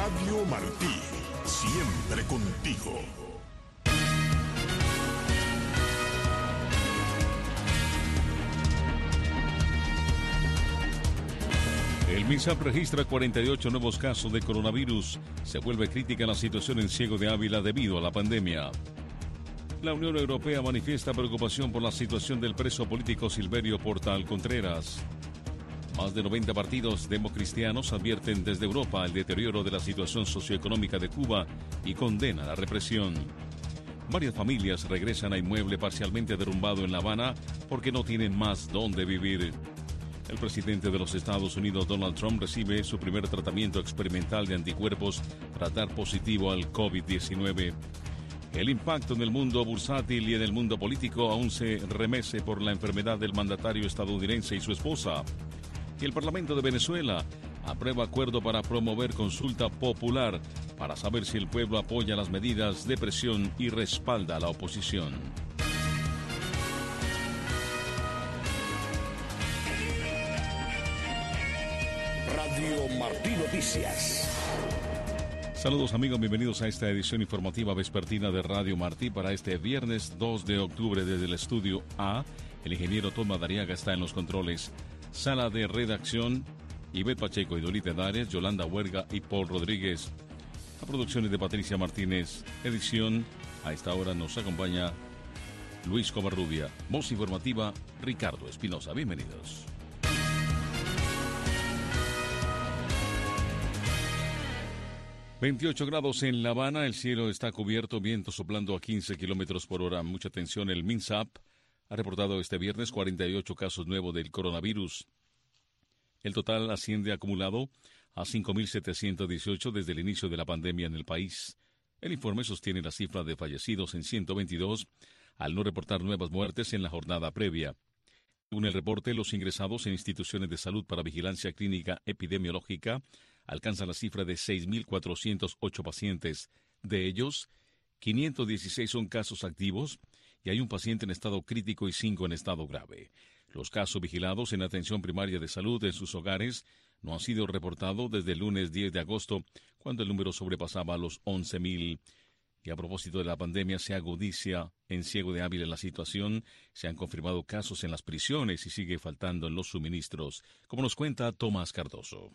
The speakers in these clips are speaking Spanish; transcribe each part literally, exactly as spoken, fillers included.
Radio Martí, siempre contigo. El MINSAP registra cuarenta y ocho nuevos casos de coronavirus. Se vuelve crítica la situación en Ciego de Ávila debido a la pandemia. La Unión Europea manifiesta preocupación por la situación del preso político Silverio Portal Contreras. Más de noventa partidos democristianos advierten desde Europa el deterioro de la situación socioeconómica de Cuba y condenan la represión. Varias familias regresan a inmueble parcialmente derrumbado en La Habana porque no tienen más dónde vivir. El presidente de los Estados Unidos, Donald Trump, recibe su primer tratamiento experimental de anticuerpos para dar positivo al COVID diecinueve. El impacto en el mundo bursátil y en el mundo político aún se remece por la enfermedad del mandatario estadounidense y su esposa. Y el Parlamento de Venezuela aprueba acuerdo para promover consulta popular para saber si el pueblo apoya las medidas de presión y respalda a la oposición. Radio Martí Noticias. Saludos amigos, bienvenidos a esta edición informativa vespertina de Radio Martí para este viernes dos de octubre desde el estudio A. El ingeniero Tom Madariaga está en los controles. Sala de redacción, Ivette Pacheco y Dorita Dares, Yolanda Huerga y Paul Rodríguez. La producción es de Patricia Martínez. Edición, a esta hora nos acompaña Luis Covarrubia. Voz informativa, Ricardo Espinosa. Bienvenidos. veintiocho grados en La Habana, el cielo está cubierto, viento soplando a quince kilómetros por hora. Mucha atención, el MINSAP ha reportado este viernes cuarenta y ocho casos nuevos del coronavirus. El total asciende acumulado a cinco mil setecientos dieciocho desde el inicio de la pandemia en el país. El informe sostiene la cifra de fallecidos en ciento veintidós, al no reportar nuevas muertes en la jornada previa. Según el reporte, los ingresados en instituciones de salud para vigilancia clínica epidemiológica alcanzan la cifra de seis mil cuatrocientos ocho pacientes. De ellos, quinientos dieciséis son casos activos y hay un paciente en estado crítico y cinco en estado grave. Los casos vigilados en atención primaria de salud en sus hogares no han sido reportados desde el lunes diez de agosto, cuando el número sobrepasaba los once mil. Y a propósito de la pandemia, se agudiza en Ciego de Ávila la situación. Se han confirmado casos en las prisiones y sigue faltando en los suministros, como nos cuenta Tomás Cardoso.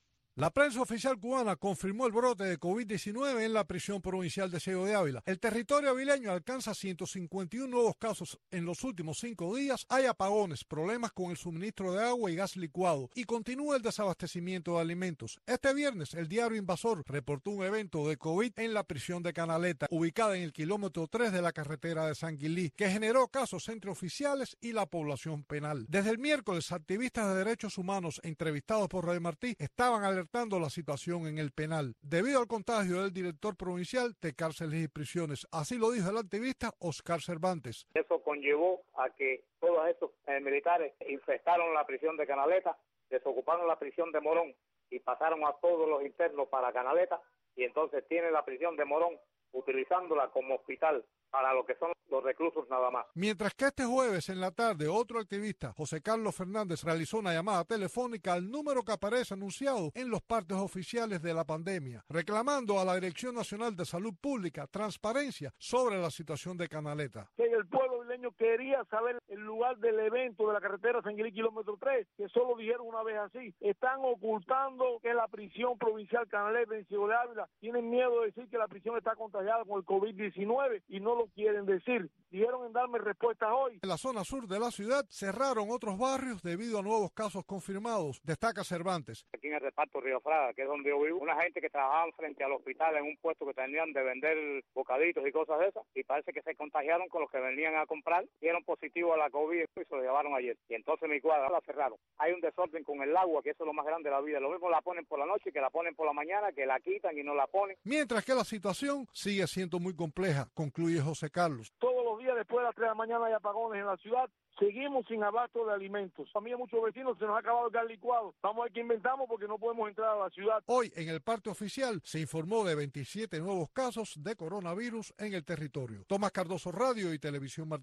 La prensa oficial cubana confirmó el brote de COVID diecinueve en la prisión provincial de Ciego de Ávila. El territorio avileño alcanza ciento cincuenta y uno nuevos casos en los últimos cinco días. Hay apagones, problemas con el suministro de agua y gas licuado y continúa el desabastecimiento de alimentos. Este viernes, el diario Invasor reportó un evento de COVID en la prisión de Canaleta, ubicada en el kilómetro tres de la carretera de San Guilí, que generó casos entre oficiales y la población penal. Desde el miércoles, activistas de derechos humanos entrevistados por Radio Martí estaban alertando la situación en el penal debido al contagio del director provincial de cárceles y prisiones. Así lo dijo el activista Oscar Cervantes. Eso conllevó a que todos estos eh, militares infestaron la prisión de Canaleta, desocuparon la prisión de Morón y pasaron a todos los internos para Canaleta, y entonces tienen la prisión de Morón utilizándola como hospital para lo que son los reclusos nada más. Mientras que este jueves en la tarde otro activista, José Carlos Fernández, realizó una llamada telefónica al número que aparece anunciado en los partes oficiales de la pandemia, reclamando a la Dirección Nacional de Salud Pública transparencia sobre la situación de Canaleta. Que el pueblo vileño quería saber el lugar del evento de la carretera San Guilí, kilómetro tres, que solo dijeron una vez así. Están ocultando que la prisión provincial Canaleta en Ciego de Ávila, tienen miedo de decir que la prisión está contagiada con el COVID diecinueve y no lo quieren decir. Dijeron en darme respuestas hoy. En la zona sur de la ciudad cerraron otros barrios debido a nuevos casos confirmados, destaca Cervantes. Aquí en el reparto Río Fraga, que es donde yo vivo, una gente que trabajaba frente al hospital en un puesto que tenían de vender bocaditos y cosas de esas, y parece que se contagiaron con los que venían a comprar, dieron positivo a la COVID y se lo llevaron ayer. Y entonces mi cuadra la cerraron. Hay un desorden con el agua, que eso es lo más grande de la vida. Lo mismo la ponen por la noche, que la ponen por la mañana, que la quitan y no la ponen. Mientras que la situación sigue siendo muy compleja, concluye José Carlos. Todos los días después de las tres de la mañana hay apagones en la ciudad. Seguimos sin abasto de alimentos. A mí y a muchos vecinos se nos ha acabado el gas licuado. Vamos a ver qué inventamos porque no podemos entrar a la ciudad. Hoy, en el parte oficial, se informó de veintisiete nuevos casos de coronavirus en el territorio. Tomás Cardoso, Radio y Televisión Martí.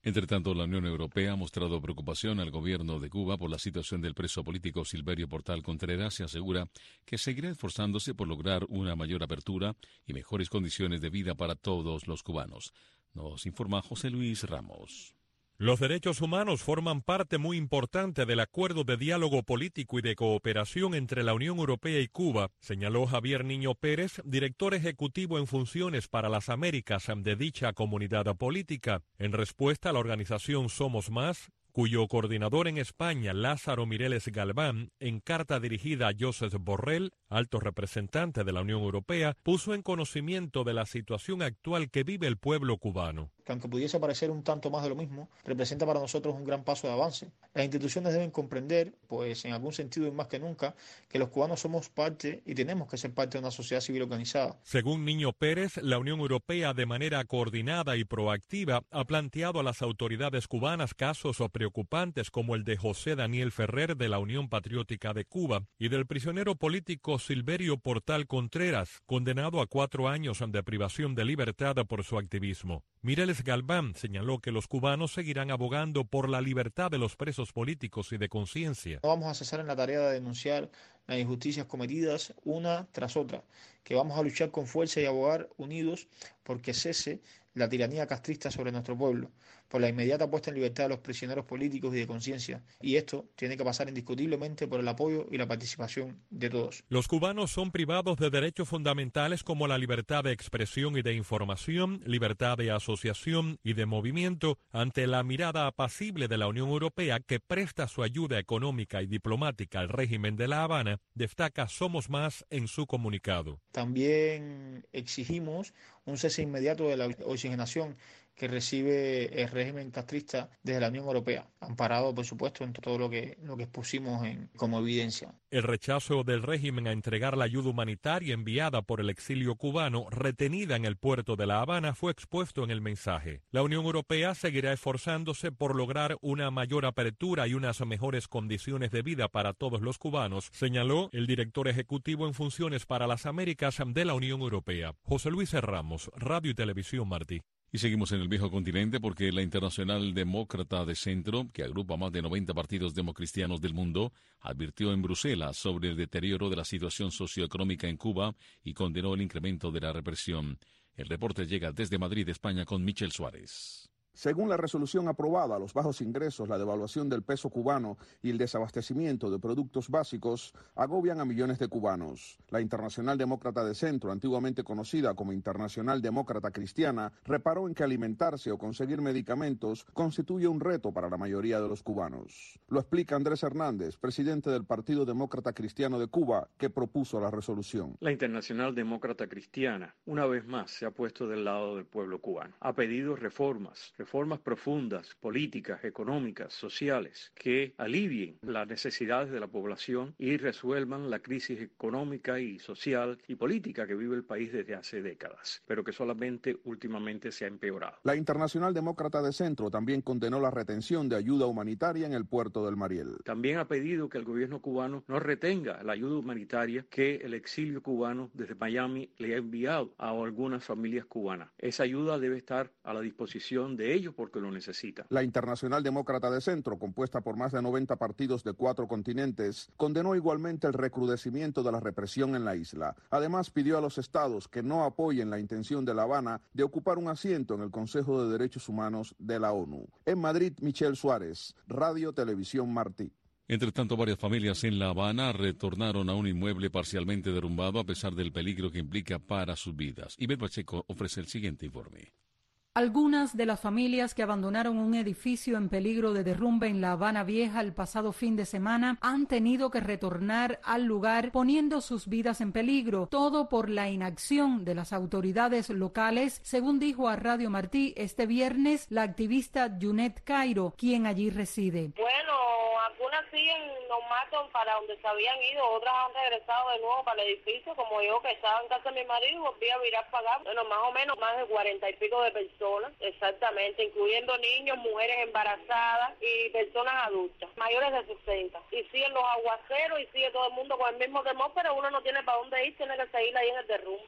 Entre tanto, la Unión Europea ha mostrado preocupación al gobierno de Cuba por la situación del preso político Silverio Portal Contreras y asegura que seguirá esforzándose por lograr una mayor apertura y mejores condiciones de vida para todos los cubanos. Nos informa José Luis Ramos. Los derechos humanos forman parte muy importante del acuerdo de diálogo político y de cooperación entre la Unión Europea y Cuba, señaló Javier Niño Pérez, director ejecutivo en funciones para las Américas de dicha comunidad política. En respuesta a la organización Somos Más, cuyo coordinador en España, Lázaro Mireles Galván, en carta dirigida a Josep Borrell, alto representante de la Unión Europea, puso en conocimiento de la situación actual que vive el pueblo cubano. Que aunque pudiese parecer un tanto más de lo mismo, representa para nosotros un gran paso de avance. Las instituciones deben comprender, pues en algún sentido y más que nunca, que los cubanos somos parte y tenemos que ser parte de una sociedad civil organizada. Según Niño Pérez, la Unión Europea de manera coordinada y proactiva ha planteado a las autoridades cubanas casos preocupantes como el de José Daniel Ferrer de la Unión Patriótica de Cuba y del prisionero político Silverio Portal Contreras, condenado a cuatro años de privación de libertad por su activismo. Mireles Galván señaló que los cubanos seguirán abogando por la libertad de los presos políticos y de conciencia. No vamos a cesar en la tarea de denunciar las injusticias cometidas una tras otra, que vamos a luchar con fuerza y abogar unidos porque cese la tiranía castrista sobre nuestro pueblo, por la inmediata puesta en libertad de los prisioneros políticos y de conciencia, y esto tiene que pasar indiscutiblemente por el apoyo y la participación de todos. Los cubanos son privados de derechos fundamentales como la libertad de expresión y de información, libertad de asociación y de movimiento, ante la mirada apacible de la Unión Europea que presta su ayuda económica y diplomática al régimen de La Habana, destaca Somos Más en su comunicado. También exigimos un cese inmediato de la oxigenación que recibe el régimen castrista desde la Unión Europea, amparado, por supuesto, en todo lo que, lo que expusimos en, como evidencia. El rechazo del régimen a entregar la ayuda humanitaria enviada por el exilio cubano, retenida en el puerto de La Habana, fue expuesto en el mensaje. La Unión Europea seguirá esforzándose por lograr una mayor apertura y unas mejores condiciones de vida para todos los cubanos, señaló el director ejecutivo en funciones para las Américas de la Unión Europea, José Luis Ramos, Radio y Televisión Martí. Y seguimos en el viejo continente porque la Internacional Demócrata de Centro, que agrupa más de noventa partidos democristianos del mundo, advirtió en Bruselas sobre el deterioro de la situación socioeconómica en Cuba y condenó el incremento de la represión. El reporte llega desde Madrid, España, con Michel Suárez. Según la resolución aprobada, los bajos ingresos, la devaluación del peso cubano y el desabastecimiento de productos básicos agobian a millones de cubanos. La Internacional Demócrata de Centro, antiguamente conocida como Internacional Demócrata Cristiana, reparó en que alimentarse o conseguir medicamentos constituye un reto para la mayoría de los cubanos. Lo explica Andrés Hernández, presidente del Partido Demócrata Cristiano de Cuba, que propuso la resolución. La Internacional Demócrata Cristiana, una vez más, se ha puesto del lado del pueblo cubano. Ha pedido reformas. Reformas profundas, políticas, económicas, sociales, que alivien las necesidades de la población y resuelvan la crisis económica y social y política que vive el país desde hace décadas, pero que solamente últimamente se ha empeorado. La Internacional Demócrata de Centro también condenó la retención de ayuda humanitaria en el puerto del Mariel. También ha pedido que el gobierno cubano no retenga la ayuda humanitaria que el exilio cubano desde Miami le ha enviado a algunas familias cubanas. Esa ayuda debe estar a la disposición de ellos porque lo necesitan. La Internacional Demócrata de Centro, compuesta por más de noventa partidos de cuatro continentes, condenó igualmente el recrudecimiento de la represión en la isla. Además, pidió a los estados que no apoyen la intención de La Habana de ocupar un asiento en el Consejo de Derechos Humanos de la ONU. En Madrid, Michel Suárez, Radio Televisión Martí. Entre tanto, varias familias en La Habana retornaron a un inmueble parcialmente derrumbado a pesar del peligro que implica para sus vidas. Ivette Pacheco ofrece el siguiente informe. Algunas de las familias que abandonaron un edificio en peligro de derrumbe en La Habana Vieja el pasado fin de semana han tenido que retornar al lugar poniendo sus vidas en peligro, todo por la inacción de las autoridades locales, según dijo a Radio Martí este viernes la activista Junet Cairo, quien allí reside. Bueno, algunas siguen normal para donde se habían ido, otras han regresado de nuevo para el edificio, como yo que estaba en casa de mi marido y volví a virar para acá. Bueno, más o menos más de cuarenta y pico de personas. Exactamente, incluyendo niños, mujeres embarazadas y personas adultas, mayores de sesenta. Y siguen los aguaceros y sigue todo el mundo con el mismo temor, pero uno no tiene para dónde ir, tiene que seguir ahí en el derrumbe.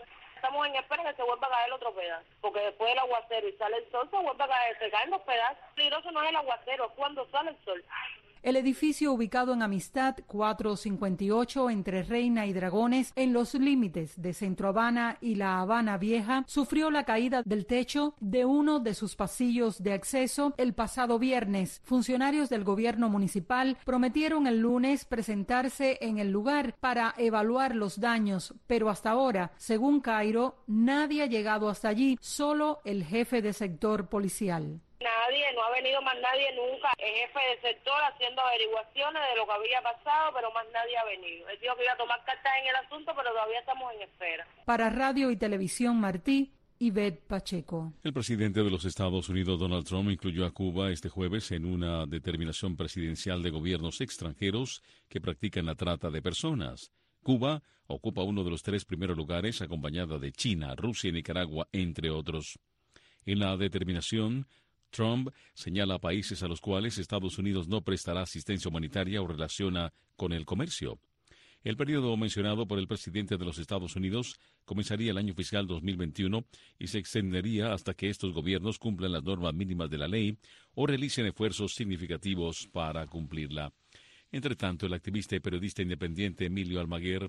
estamos en espera que se vuelva a caer otro pedazo, porque después del aguacero y sale el sol, se vuelve a caer, se caen los pedazos. Lo peligroso no es el aguacero, es cuando sale el sol. El edificio ubicado en Amistad cuatrocientos cincuenta y ocho entre Reina y Dragones, en los límites de Centro Habana y La Habana Vieja, sufrió la caída del techo de uno de sus pasillos de acceso el pasado viernes. Funcionarios del gobierno municipal prometieron el lunes presentarse en el lugar para evaluar los daños, pero hasta ahora, según Cairo, nadie ha llegado hasta allí, solo el jefe de sector policial. Nadie, no ha venido más nadie nunca. El jefe del sector haciendo averiguaciones de lo que había pasado, pero más nadie ha venido. Él dijo que iba a tomar cartas en el asunto, pero todavía estamos en espera. Para Radio y Televisión Martí, Ivette Pacheco. El presidente de los Estados Unidos, Donald Trump, incluyó a Cuba este jueves en una determinación presidencial de gobiernos extranjeros que practican la trata de personas. Cuba ocupa uno de los tres primeros lugares, acompañada de China, Rusia y Nicaragua, entre otros. En la determinación, Trump señala a países a los cuales Estados Unidos no prestará asistencia humanitaria o relaciona con el comercio. El periodo mencionado por el presidente de los Estados Unidos comenzaría el año fiscal dos mil veintiuno y se extendería hasta que estos gobiernos cumplan las normas mínimas de la ley o realicen esfuerzos significativos para cumplirla. Entre tanto, el activista y periodista independiente Emilio Almaguer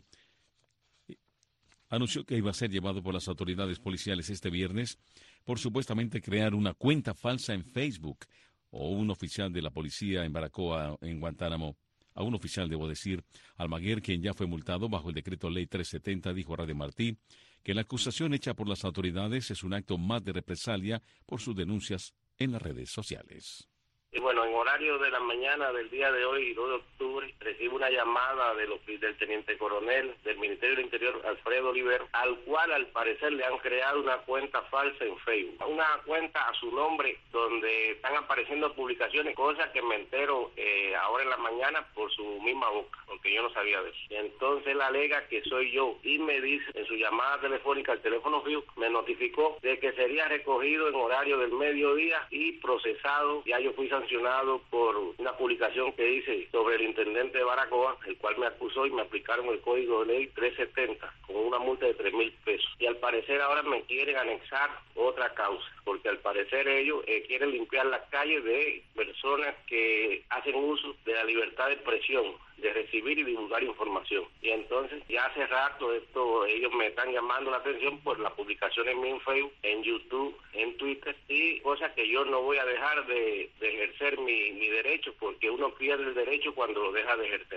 anunció que iba a ser llevado por las autoridades policiales este viernes por supuestamente crear una cuenta falsa en Facebook, o un oficial de la policía en Baracoa, en Guantánamo. A un oficial, debo decir, Almaguer, quien ya fue multado bajo el decreto ley trescientos setenta, dijo a Radio Martí que la acusación hecha por las autoridades es un acto más de represalia por sus denuncias en las redes sociales. Y bueno, en horario de la mañana del día de hoy, dos de octubre, recibo una llamada de los, del teniente coronel del Ministerio del Interior, Alfredo Olivero, al cual al parecer le han creado una cuenta falsa en Facebook. Una cuenta a su nombre donde están apareciendo publicaciones, cosas que me entero eh, ahora en la mañana por su misma boca, porque yo no sabía de eso. Y entonces él alega que soy yo y me dice en su llamada telefónica al teléfono fijo, me notificó de que sería recogido en horario del mediodía y procesado. Ya yo fui sancionado por una publicación que hice sobre el intendente de Baracoa, el cual me acusó y me aplicaron el código de ley trescientos setenta con una multa de tres mil pesos. Y al parecer ahora me quieren anexar otra causa, porque al parecer ellos eh, quieren limpiar las calles de personas que hacen uso de la libertad de expresión, de recibir y divulgar información. Y entonces ya hace rato esto ellos me están llamando la atención por las publicaciones en Facebook, en YouTube, en Twitter, y cosas que yo no voy a dejar de, de ejercer mi, mi derecho, porque uno pierde el derecho cuando lo deja de ejercer.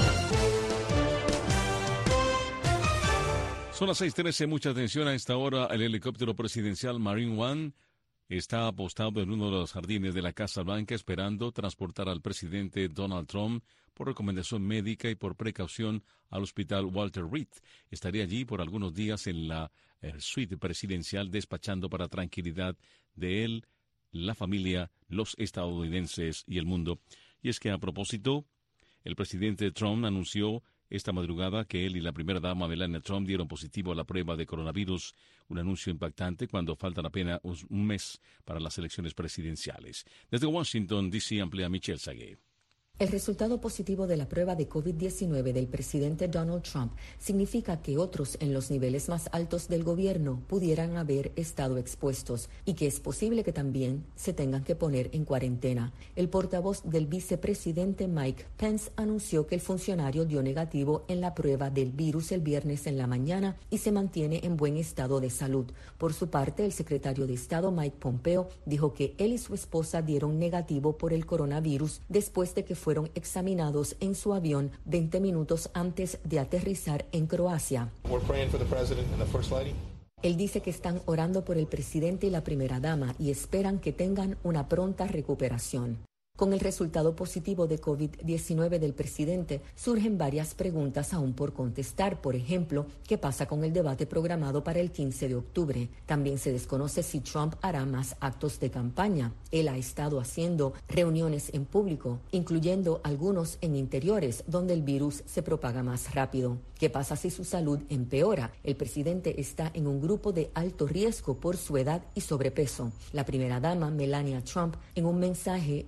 Son las seis trece, mucha atención a esta hora. El helicóptero presidencial Marine One está apostado en uno de los jardines de la Casa Blanca esperando transportar al presidente Donald Trump por recomendación médica y por precaución al hospital Walter Reed. Estaría allí por algunos días en la eh, suite presidencial despachando para tranquilidad de él, la familia, los estadounidenses y el mundo. Y es que a propósito, el presidente Trump anunció esta madrugada que él y la primera dama Melania Trump dieron positivo a la prueba de coronavirus, un anuncio impactante cuando faltan apenas un mes para las elecciones presidenciales. Desde Washington, D C, amplía Michelle Sagué. El resultado positivo de la prueba de COVID diecinueve del presidente Donald Trump significa que otros en los niveles más altos del gobierno pudieran haber estado expuestos y que es posible que también se tengan que poner en cuarentena. El portavoz del vicepresidente Mike Pence anunció que el funcionario dio negativo en la prueba del virus el viernes en la mañana y se mantiene en buen estado de salud. Por su parte, el secretario de Estado Mike Pompeo dijo que él y su esposa dieron negativo por el coronavirus después de que fueron examinados en su avión veinte minutos antes de aterrizar en Croacia. Él dice que están orando por el presidente y la primera dama y esperan que tengan una pronta recuperación. Con el resultado positivo de COVID diecinueve del presidente, surgen varias preguntas aún por contestar. Por ejemplo, ¿qué pasa con el debate programado para el quince de octubre? También se desconoce si Trump hará más actos de campaña. Él ha estado haciendo reuniones en público, incluyendo algunos en interiores, donde el virus se propaga más rápido. ¿Qué pasa si su salud empeora? El presidente está en un grupo de alto riesgo por su edad y sobrepeso. La primera dama, Melania Trump, en un mensaje en Twitter,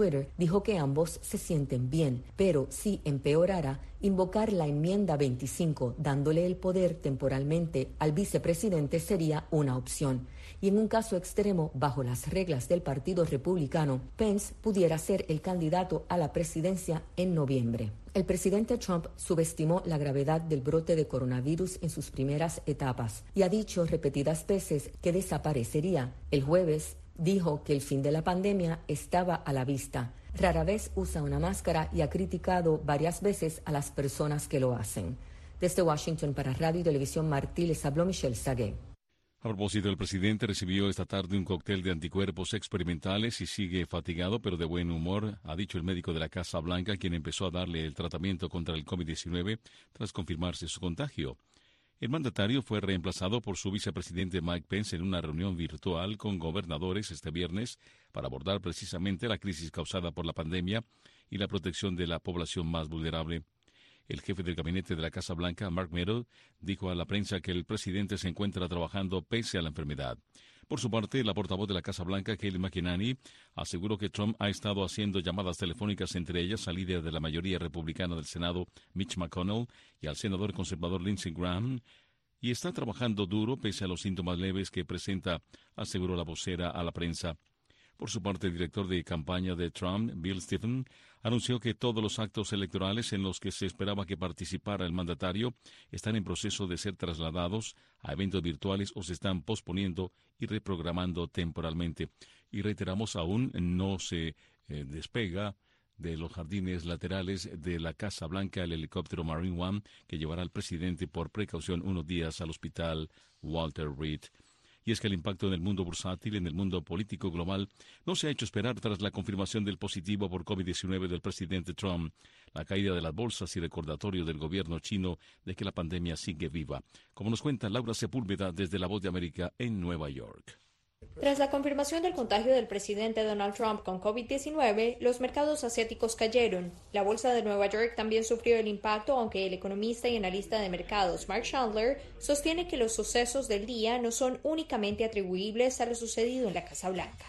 Twitter, dijo que ambos se sienten bien, pero si empeorara, invocar la enmienda veinticinco, dándole el poder temporalmente al vicepresidente, sería una opción. Y en un caso extremo, bajo las reglas del Partido Republicano, Pence pudiera ser el candidato a la presidencia en noviembre. El presidente Trump subestimó la gravedad del brote de coronavirus en sus primeras etapas y ha dicho repetidas veces que desaparecería. El jueves dijo que el fin de la pandemia estaba a la vista. Rara vez usa una máscara y ha criticado varias veces a las personas que lo hacen. Desde Washington para Radio y Televisión Martí les habló Michelle Sagué. A propósito, el presidente recibió esta tarde un cóctel de anticuerpos experimentales y sigue fatigado pero de buen humor, ha dicho el médico de la Casa Blanca, quien empezó a darle el tratamiento contra el COVID diecinueve tras confirmarse su contagio. El mandatario fue reemplazado por su vicepresidente Mike Pence en una reunión virtual con gobernadores este viernes para abordar precisamente la crisis causada por la pandemia y la protección de la población más vulnerable. El jefe del gabinete de la Casa Blanca, Mark Meadows, dijo a la prensa que el presidente se encuentra trabajando pese a la enfermedad. Por su parte, la portavoz de la Casa Blanca, Kayleigh McEnany, aseguró que Trump ha estado haciendo llamadas telefónicas, entre ellas al líder de la mayoría republicana del Senado, Mitch McConnell, y al senador conservador Lindsey Graham, y está trabajando duro pese a los síntomas leves que presenta, aseguró la vocera a la prensa. Por su parte, el director de campaña de Trump, Bill Stephen, anunció que todos los actos electorales en los que se esperaba que participara el mandatario están en proceso de ser trasladados a eventos virtuales o se están posponiendo y reprogramando temporalmente. Y reiteramos, aún no se eh, despega de los jardines laterales de la Casa Blanca el helicóptero Marine One que llevará al presidente por precaución unos días al hospital Walter Reed. Y es que el impacto en el mundo bursátil, en el mundo político global, no se ha hecho esperar tras la confirmación del positivo por COVID diecinueve del presidente Trump, la caída de las bolsas y recordatorio del gobierno chino de que la pandemia sigue viva. Como nos cuenta Laura Sepúlveda desde La Voz de América en Nueva York. Tras la confirmación del contagio del presidente Donald Trump con COVID diecinueve, los mercados asiáticos cayeron. La bolsa de Nueva York también sufrió el impacto, aunque el economista y analista de mercados Mark Chandler sostiene que los sucesos del día no son únicamente atribuibles a lo sucedido en la Casa Blanca.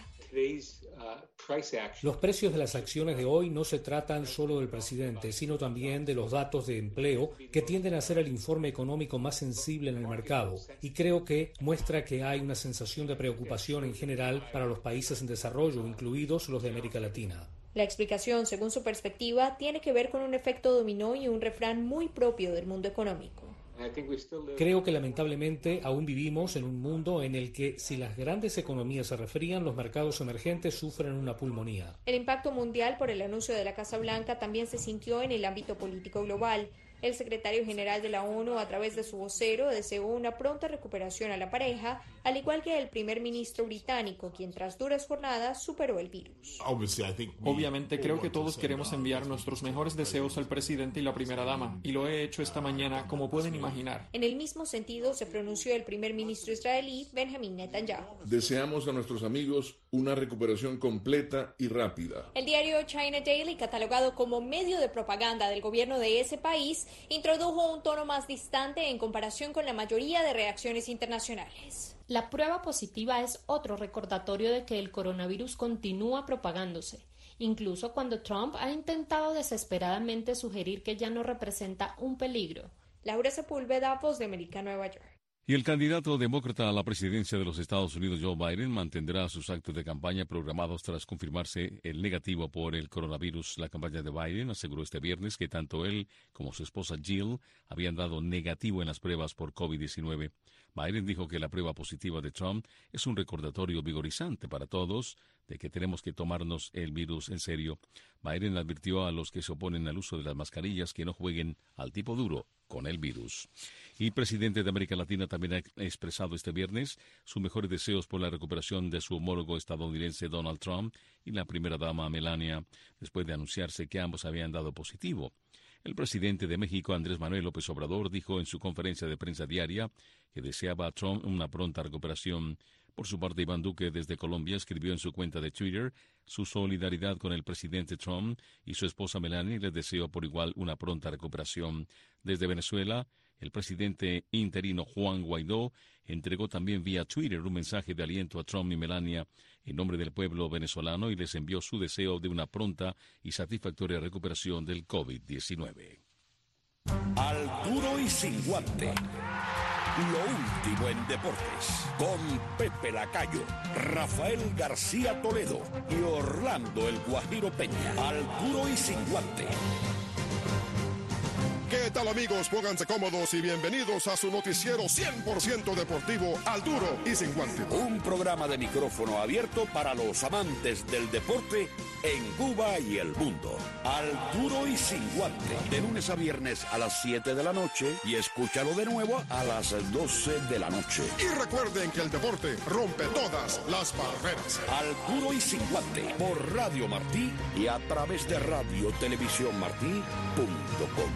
Los precios de las acciones de hoy no se tratan solo del presidente, sino también de los datos de empleo que tienden a ser el informe económico más sensible en el mercado. Y creo que muestra que hay una sensación de preocupación en general para los países en desarrollo, incluidos los de América Latina. La explicación, según su perspectiva, tiene que ver con un efecto dominó y un refrán muy propio del mundo económico. Creo que lamentablemente aún vivimos en un mundo en el que si las grandes economías se resfrían, los mercados emergentes sufren una pulmonía. El impacto mundial por el anuncio de la Casa Blanca también se sintió en el ámbito político global. El secretario general de la ONU, a través de su vocero, deseó una pronta recuperación a la pareja, al igual que el primer ministro británico, quien tras duras jornadas superó el virus. Obviamente creo que todos queremos enviar nuestros mejores deseos al presidente y la primera dama, y lo he hecho esta mañana, como pueden imaginar. En el mismo sentido se pronunció el primer ministro israelí, Benjamin Netanyahu. Deseamos a nuestros amigos una recuperación completa y rápida. El diario China Daily, catalogado como medio de propaganda del gobierno de ese país, introdujo un tono más distante en comparación con la mayoría de reacciones internacionales. La prueba positiva es otro recordatorio de que el coronavirus continúa propagándose, incluso cuando Trump ha intentado desesperadamente sugerir que ya no representa un peligro. Laura Sepúlveda, Voz de América, Nueva York. Y el candidato demócrata a la presidencia de los Estados Unidos, Joe Biden, mantendrá sus actos de campaña programados tras confirmarse el negativo por el coronavirus. La campaña de Biden aseguró este viernes que tanto él como su esposa Jill habían dado negativo en las pruebas por COVID diecinueve. Biden dijo que la prueba positiva de Trump es un recordatorio vigorizante para todos de que tenemos que tomarnos el virus en serio. Biden advirtió a los que se oponen al uso de las mascarillas que no jueguen al tipo duro con el virus. Y el presidente de América Latina también ha expresado este viernes sus mejores deseos por la recuperación de su homólogo estadounidense Donald Trump y la primera dama Melania, después de anunciarse que ambos habían dado positivo. El presidente de México, Andrés Manuel López Obrador, dijo en su conferencia de prensa diaria que deseaba a Trump una pronta recuperación. Por su parte, Iván Duque, desde Colombia, escribió en su cuenta de Twitter su solidaridad con el presidente Trump y su esposa Melania y les deseó por igual una pronta recuperación. Desde Venezuela, El presidente interino Juan Guaidó entregó también vía Twitter un mensaje de aliento a Trump y Melania en nombre del pueblo venezolano y les envió su deseo de una pronta y satisfactoria recuperación del COVID diecinueve. Al duro y sin guante. Lo último en deportes, con Pepe Lacayo, Rafael García Toledo y Orlando El Guajiro Peña. Al duro y sin guante. ¿Qué tal, amigos? Pónganse cómodos y bienvenidos a su noticiero cien por ciento deportivo Al Duro y Sin Guante. Un programa de micrófono abierto para los amantes del deporte en Cuba y el mundo. Al Duro y Sin Guante, de lunes a viernes a las siete de la noche y escúchalo de nuevo a las doce de la noche. Y recuerden que el deporte rompe todas las barreras. Al Duro y Sin Guante, por Radio Martí y a través de radio televisión martí punto com.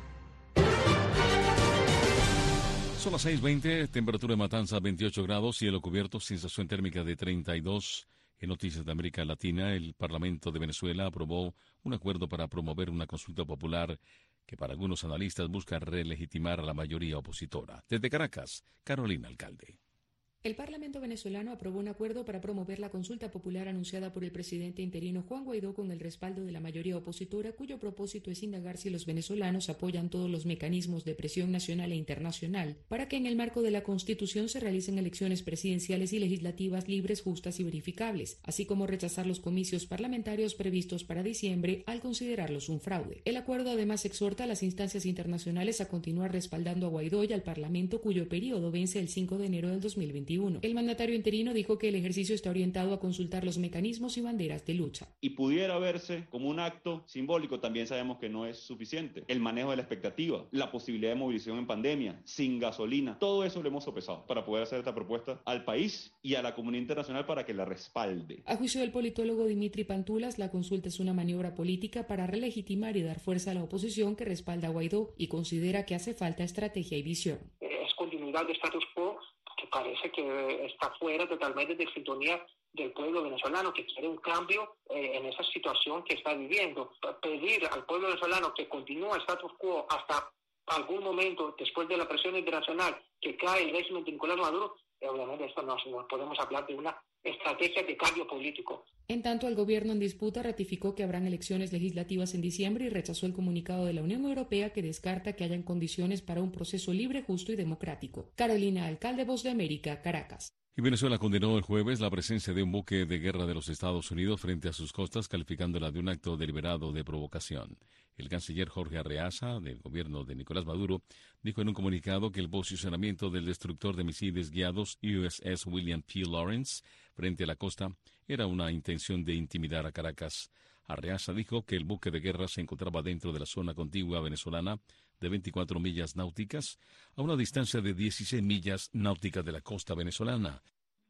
Son las seis veinte, temperatura de Matanza veintiocho grados, cielo cubierto, sensación térmica de treinta y dos. En Noticias de América Latina, el Parlamento de Venezuela aprobó un acuerdo para promover una consulta popular que para algunos analistas busca relegitimar a la mayoría opositora. Desde Caracas, Carolina Alcalde. El Parlamento venezolano aprobó un acuerdo para promover la consulta popular anunciada por el presidente interino Juan Guaidó con el respaldo de la mayoría opositora, cuyo propósito es indagar si los venezolanos apoyan todos los mecanismos de presión nacional e internacional para que en el marco de la Constitución se realicen elecciones presidenciales y legislativas libres, justas y verificables, así como rechazar los comicios parlamentarios previstos para diciembre al considerarlos un fraude. El acuerdo además exhorta a las instancias internacionales a continuar respaldando a Guaidó y al Parlamento, cuyo periodo vence el cinco de enero del dos mil veintiuno. El mandatario interino dijo que el ejercicio está orientado a consultar los mecanismos y banderas de lucha. Y pudiera verse como un acto simbólico, también sabemos que no es suficiente. El manejo de la expectativa, la posibilidad de movilización en pandemia, sin gasolina, todo eso lo hemos sopesado para poder hacer esta propuesta al país y a la comunidad internacional para que la respalde. A juicio del politólogo Dimitri Pantulas, la consulta es una maniobra política para relegitimar y dar fuerza a la oposición que respalda a Guaidó y considera que hace falta estrategia y visión. Es continuidad de status quo que parece que está fuera totalmente de sintonía del pueblo venezolano, que quiere un cambio eh, en esa situación que está viviendo. Pedir al pueblo venezolano que continúe el status quo hasta algún momento después de la presión internacional que cae el régimen de Nicolás Maduro, eh, obviamente esto no, no podemos hablar de una estrategia de cambio político. En tanto, el gobierno en disputa ratificó que habrán elecciones legislativas en diciembre y rechazó el comunicado de la Unión Europea que descarta que hayan condiciones para un proceso libre, justo y democrático. Carolina Alcalde, Voz de América, Caracas. Y Venezuela condenó el jueves la presencia de un buque de guerra de los Estados Unidos frente a sus costas, calificándola de un acto deliberado de provocación. El canciller Jorge Arreaza, del gobierno de Nicolás Maduro, dijo en un comunicado que el posicionamiento del destructor de misiles guiados U S S William P. Lawrence frente a la costa era una intención de intimidar a Caracas. Arreaza dijo que el buque de guerra se encontraba dentro de la zona contigua venezolana de veinticuatro millas náuticas, a una distancia de dieciséis millas náuticas de la costa venezolana.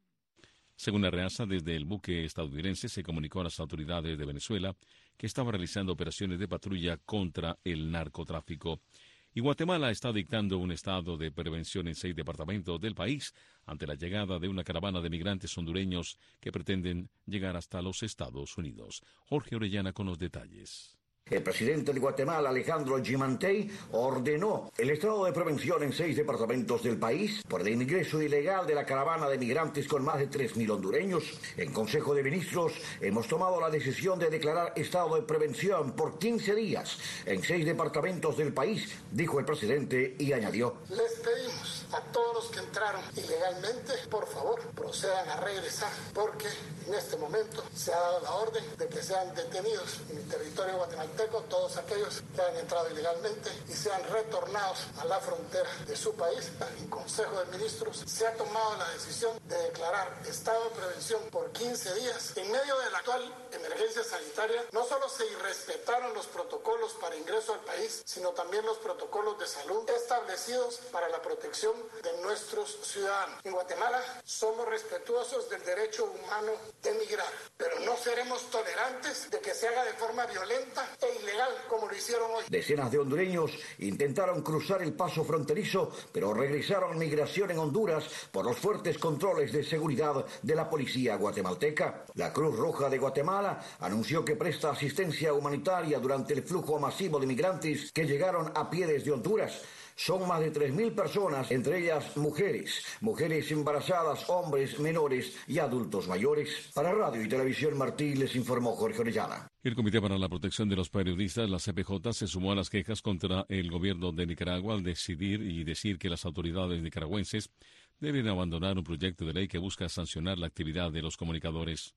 Según Arreaza, desde el buque estadounidense se comunicó a las autoridades de Venezuela que estaba realizando operaciones de patrulla contra el narcotráfico. Y Guatemala está dictando un estado de prevención en seis departamentos del país ante la llegada de una caravana de migrantes hondureños que pretenden llegar hasta los Estados Unidos. Jorge Orellana con los detalles. El presidente de Guatemala, Alejandro Gimanttei, ordenó el estado de prevención en seis departamentos del país por el ingreso ilegal de la caravana de migrantes con más de tres mil hondureños. En Consejo de Ministros hemos tomado la decisión de declarar estado de prevención por quince días en seis departamentos del país, dijo el presidente y añadió: Les pedimos a todos los que entraron ilegalmente, por favor, procedan a regresar, porque en este momento se ha dado la orden de que sean detenidos en el territorio guatemalteco todos aquellos que han entrado ilegalmente y sean retornados a la frontera de su país. En Consejo de Ministros se ha tomado la decisión de declarar estado de prevención por quince días. En medio de la actual emergencia sanitaria, no solo se irrespetaron los protocolos para ingreso al país, sino también los protocolos de salud establecidos para la protección de nuestros ciudadanos. En Guatemala somos respetuosos del derecho humano de migrar, pero no seremos tolerantes de que se haga de forma violenta e ilegal como lo hicieron hoy. Decenas de hondureños intentaron cruzar el paso fronterizo, pero regresaron a migración en Honduras por los fuertes controles de seguridad de la policía guatemalteca. La Cruz Roja de Guatemala anunció que presta asistencia humanitaria durante el flujo masivo de migrantes que llegaron a pie desde Honduras. Son más de tres mil personas, entre ellas mujeres, mujeres embarazadas, hombres menores y adultos mayores. Para Radio y Televisión Martí les informó Jorge Orellana. El Comité para la Protección de los Periodistas, la C P J, se sumó a las quejas contra el gobierno de Nicaragua al decidir y decir que las autoridades nicaragüenses deben abandonar un proyecto de ley que busca sancionar la actividad de los comunicadores.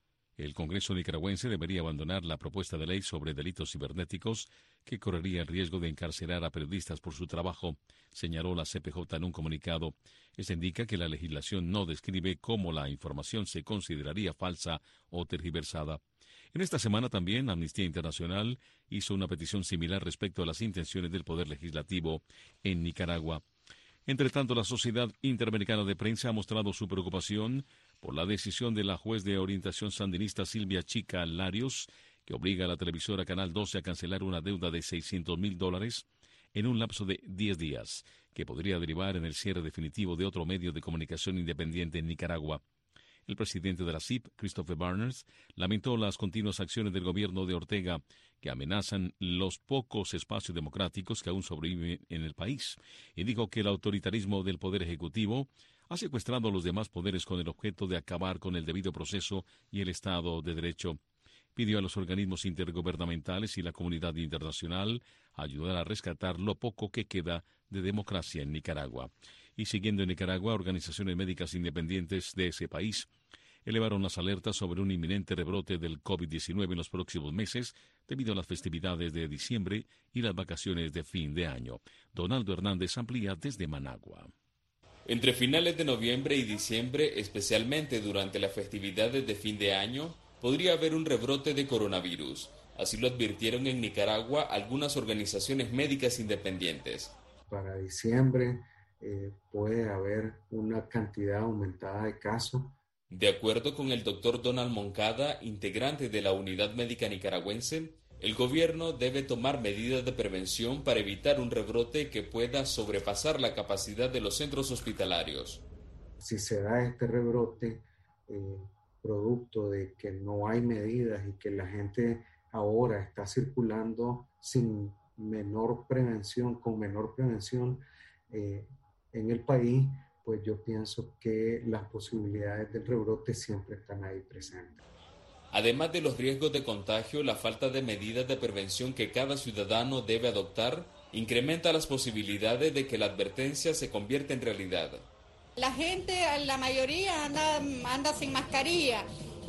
El Congreso nicaragüense debería abandonar la propuesta de ley sobre delitos cibernéticos que correría el riesgo de encarcelar a periodistas por su trabajo, señaló la C P J en un comunicado. Esto indica que la legislación no describe cómo la información se consideraría falsa o tergiversada. En esta semana también Amnistía Internacional hizo una petición similar respecto a las intenciones del Poder Legislativo en Nicaragua. Entre tanto, la Sociedad Interamericana de Prensa ha mostrado su preocupación por la decisión de la juez de orientación sandinista Silvia Chica Larios, que obliga a la televisora Canal doce a cancelar una deuda de seiscientos mil dólares en un lapso de diez días, que podría derivar en el cierre definitivo de otro medio de comunicación independiente en Nicaragua. El presidente de la C I P, Christopher Barnes, lamentó las continuas acciones del gobierno de Ortega que amenazan los pocos espacios democráticos que aún sobreviven en el país, y dijo que el autoritarismo del Poder Ejecutivo ha secuestrado a los demás poderes con el objeto de acabar con el debido proceso y el Estado de Derecho. Pidió a los organismos intergubernamentales y la comunidad internacional ayudar a rescatar lo poco que queda de democracia en Nicaragua. Y siguiendo en Nicaragua, organizaciones médicas independientes de ese país elevaron las alertas sobre un inminente rebrote del COVID diecinueve en los próximos meses debido a las festividades de diciembre y las vacaciones de fin de año. Donaldo Hernández amplía desde Managua. Entre finales de noviembre y diciembre, especialmente durante las festividades de fin de año, podría haber un rebrote de coronavirus. Así lo advirtieron en Nicaragua algunas organizaciones médicas independientes. Para diciembre eh, puede haber una cantidad aumentada de casos. De acuerdo con el doctor Donald Moncada, integrante de la Unidad Médica Nicaragüense, el gobierno debe tomar medidas de prevención para evitar un rebrote que pueda sobrepasar la capacidad de los centros hospitalarios. Si se da este rebrote, eh, producto de que no hay medidas y que la gente ahora está circulando sin menor prevención, con menor prevención eh, en el país, pues yo pienso que las posibilidades del rebrote siempre están ahí presentes. Además de los riesgos de contagio, la falta de medidas de prevención que cada ciudadano debe adoptar incrementa las posibilidades de que la advertencia se convierta en realidad. La gente, la mayoría anda, anda sin mascarilla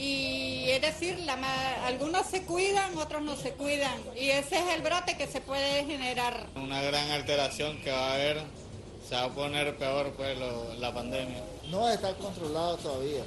y es decir, la, algunos se cuidan, otros no se cuidan y ese es el brote que se puede generar. Una gran alteración que va a haber, se va a poner peor pues lo, la pandemia. No está controlado todavía.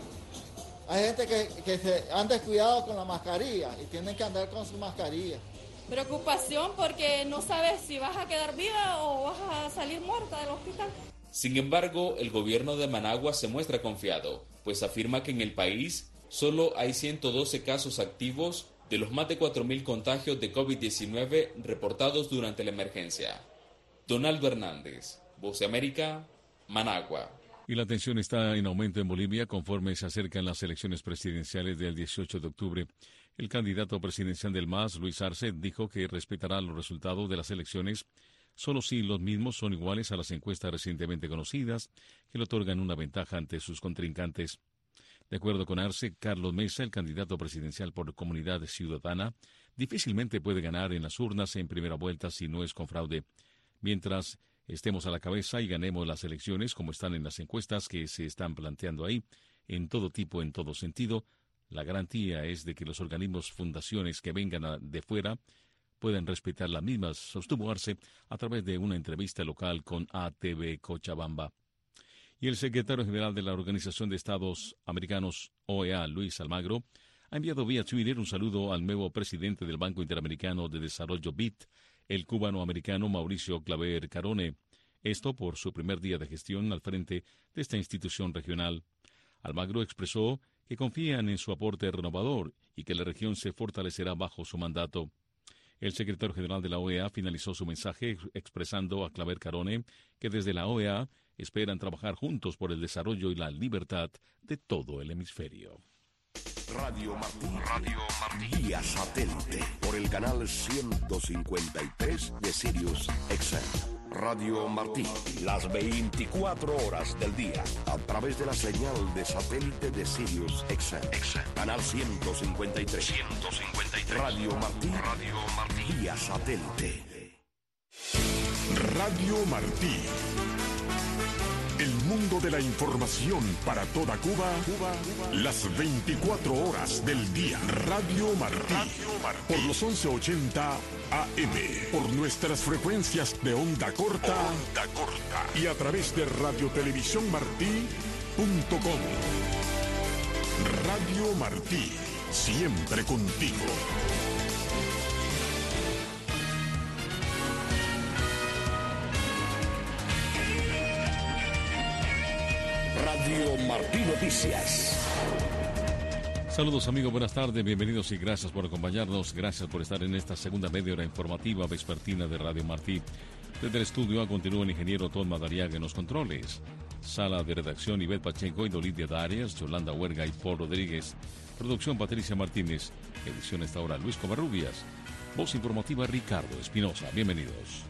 Hay gente que, que se han descuidado con la mascarilla y tienen que andar con su mascarilla. Preocupación porque no sabes si vas a quedar viva o vas a salir muerta del hospital. Sin embargo, el gobierno de Managua se muestra confiado, pues afirma que en el país solo hay ciento doce casos activos de los más de cuatro mil contagios de COVID diecinueve reportados durante la emergencia. Donaldo Hernández, Voz de América, Managua. Y la tensión está en aumento en Bolivia conforme se acercan las elecciones presidenciales del dieciocho de octubre. El candidato presidencial del M A S, Luis Arce, dijo que respetará los resultados de las elecciones solo si los mismos son iguales a las encuestas recientemente conocidas que le otorgan una ventaja ante sus contrincantes. De acuerdo con Arce, Carlos Mesa, el candidato presidencial por Comunidad Ciudadana, difícilmente puede ganar en las urnas en primera vuelta si no es con fraude. Mientras estemos a la cabeza y ganemos las elecciones como están en las encuestas que se están planteando ahí, en todo tipo, en todo sentido, la garantía es de que los organismos, fundaciones que vengan a, de fuera pueden respetar las mismas, sostuvo Arce a través de una entrevista local con A T V Cochabamba. Y el secretario general de la Organización de Estados Americanos, O E A, Luis Almagro, ha enviado vía Twitter un saludo al nuevo presidente del Banco Interamericano de Desarrollo B I D, el cubano-americano Mauricio Claver Carone, esto por su primer día de gestión al frente de esta institución regional. Almagro expresó que confían en su aporte renovador y que la región se fortalecerá bajo su mandato. El secretario general de la O E A finalizó su mensaje expresando a Claver Carone que desde la O E A esperan trabajar juntos por el desarrollo y la libertad de todo el hemisferio. Radio Martí, Radio Martí, vía satélite por el canal ciento cincuenta y tres de Sirius X M. Radio Martí, las veinticuatro horas del día, a través de la señal de satélite de Sirius X M, canal ciento cincuenta y tres. ciento cincuenta y tres. Radio Martí, Radio Martí, vía satélite. Radio Martí. El mundo de la información para toda Cuba, Cuba, las veinticuatro horas del día. Radio Martí, Radio Martí. Por los once ochenta A M, por nuestras frecuencias de onda corta, onda corta y a través de radiotelevisiónmartí punto com. Radio Martí, siempre contigo. Radio Martí Noticias. Saludos amigos, buenas tardes, bienvenidos y gracias por acompañarnos, gracias por estar en esta segunda media hora informativa vespertina de Radio Martí. Desde el estudio continúa el ingeniero Tom Madariaga en los controles. Sala de redacción Ivette Pacheco y Dolidia Darias, Yolanda Huerga y Paul Rodríguez. Producción Patricia Martínez. Edición esta hora Luis Covarrubias. Voz informativa Ricardo Espinosa. Bienvenidos.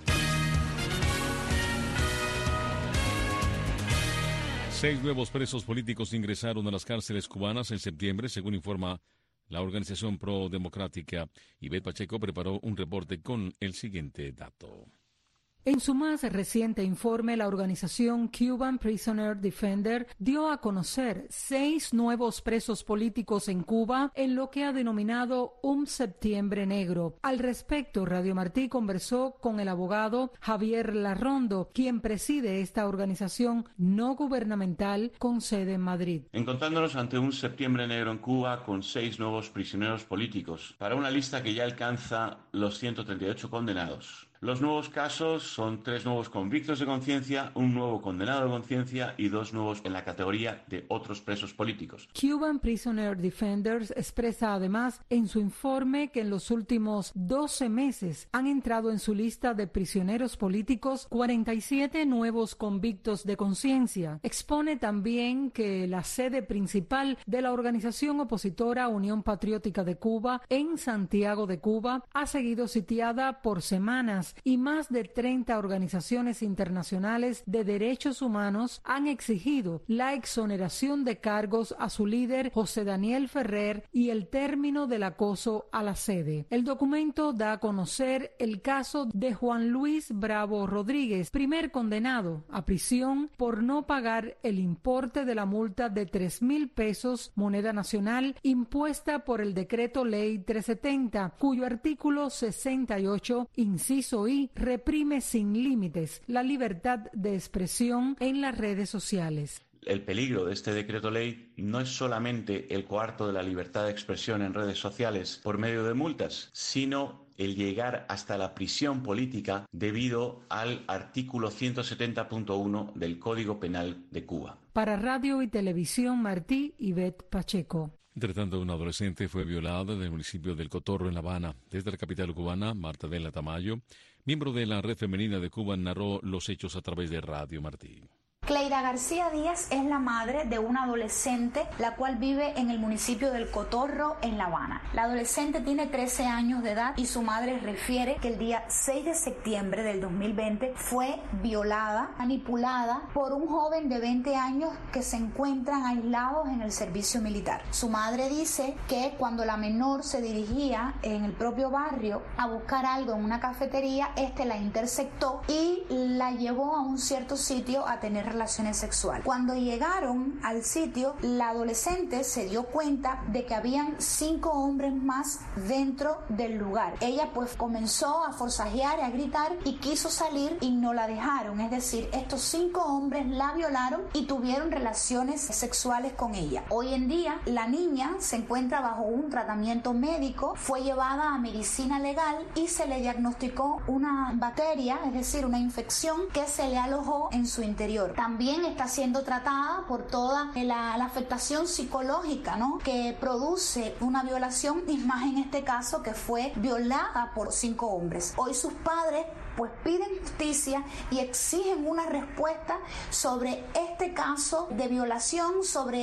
Seis nuevos presos políticos ingresaron a las cárceles cubanas en septiembre, según informa la organización pro-democrática. Ivette Pacheco preparó un reporte con el siguiente dato. En su más reciente informe, la organización Cuban Prisoner Defender dio a conocer seis nuevos presos políticos en Cuba en lo que ha denominado un septiembre negro. Al respecto, Radio Martí conversó con el abogado Javier Larrondo, quien preside esta organización no gubernamental con sede en Madrid. Encontrándonos ante un septiembre negro en Cuba con seis nuevos prisioneros políticos, para una lista que ya alcanza los ciento treinta y ocho condenados. Los nuevos casos son tres nuevos convictos de conciencia, un nuevo condenado de conciencia y dos nuevos en la categoría de otros presos políticos. Cuban Prisoner Defenders expresa además en su informe que en los últimos doce meses han entrado en su lista de prisioneros políticos cuarenta y siete nuevos convictos de conciencia. Expone también que la sede principal de la organización opositora Unión Patriótica de Cuba en Santiago de Cuba ha seguido sitiada por semanas y más de treinta organizaciones internacionales de derechos humanos han exigido la exoneración de cargos a su líder José Daniel Ferrer y el término del acoso a la sede. El documento da a conocer el caso de Juan Luis Bravo Rodríguez, primer condenado a prisión por no pagar el importe de la multa de tres mil pesos moneda nacional impuesta por el decreto ley trescientos setenta, cuyo artículo sesenta y ocho, inciso y reprime sin límites la libertad de expresión en las redes sociales. El peligro de este decreto ley no es solamente el coarto de la libertad de expresión en redes sociales por medio de multas, sino el llegar hasta la prisión política debido al artículo ciento setenta punto uno del Código Penal de Cuba. Para Radio y Televisión Martí, Ivette Pacheco. Entre tanto, una adolescente fue violada en el municipio del Cotorro, en La Habana. Desde la capital cubana, Marta Adela Tamayo, miembro de la Red Femenina de Cuba, narró los hechos a través de Radio Martí. Cleida García Díaz es la madre de una adolescente, la cual vive en el municipio del Cotorro, en La Habana. La adolescente tiene trece años de edad y su madre refiere que el día seis de septiembre del dos mil veinte fue violada, manipulada por un joven de veinte años que se encuentran aislados en el servicio militar. Su madre dice que cuando la menor se dirigía en el propio barrio a buscar algo en una cafetería, este la interceptó y la llevó a un cierto sitio a tener relaciones sexuales. Cuando llegaron al sitio, la adolescente se dio cuenta de que habían cinco hombres más dentro del lugar. Ella pues comenzó a forcejear y a gritar y quiso salir y no la dejaron. Es decir, estos cinco hombres la violaron y tuvieron relaciones sexuales con ella. Hoy en día, la niña se encuentra bajo un tratamiento médico, fue llevada a medicina legal y se le diagnosticó una bacteria, es decir, una infección que se le alojó en su interior. También está siendo tratada por toda la, la afectación psicológica, ¿no?, que produce una violación, y más en este caso que fue violada por cinco hombres. Hoy sus padres pues piden justicia y exigen una respuesta sobre este caso de violación, sobre estos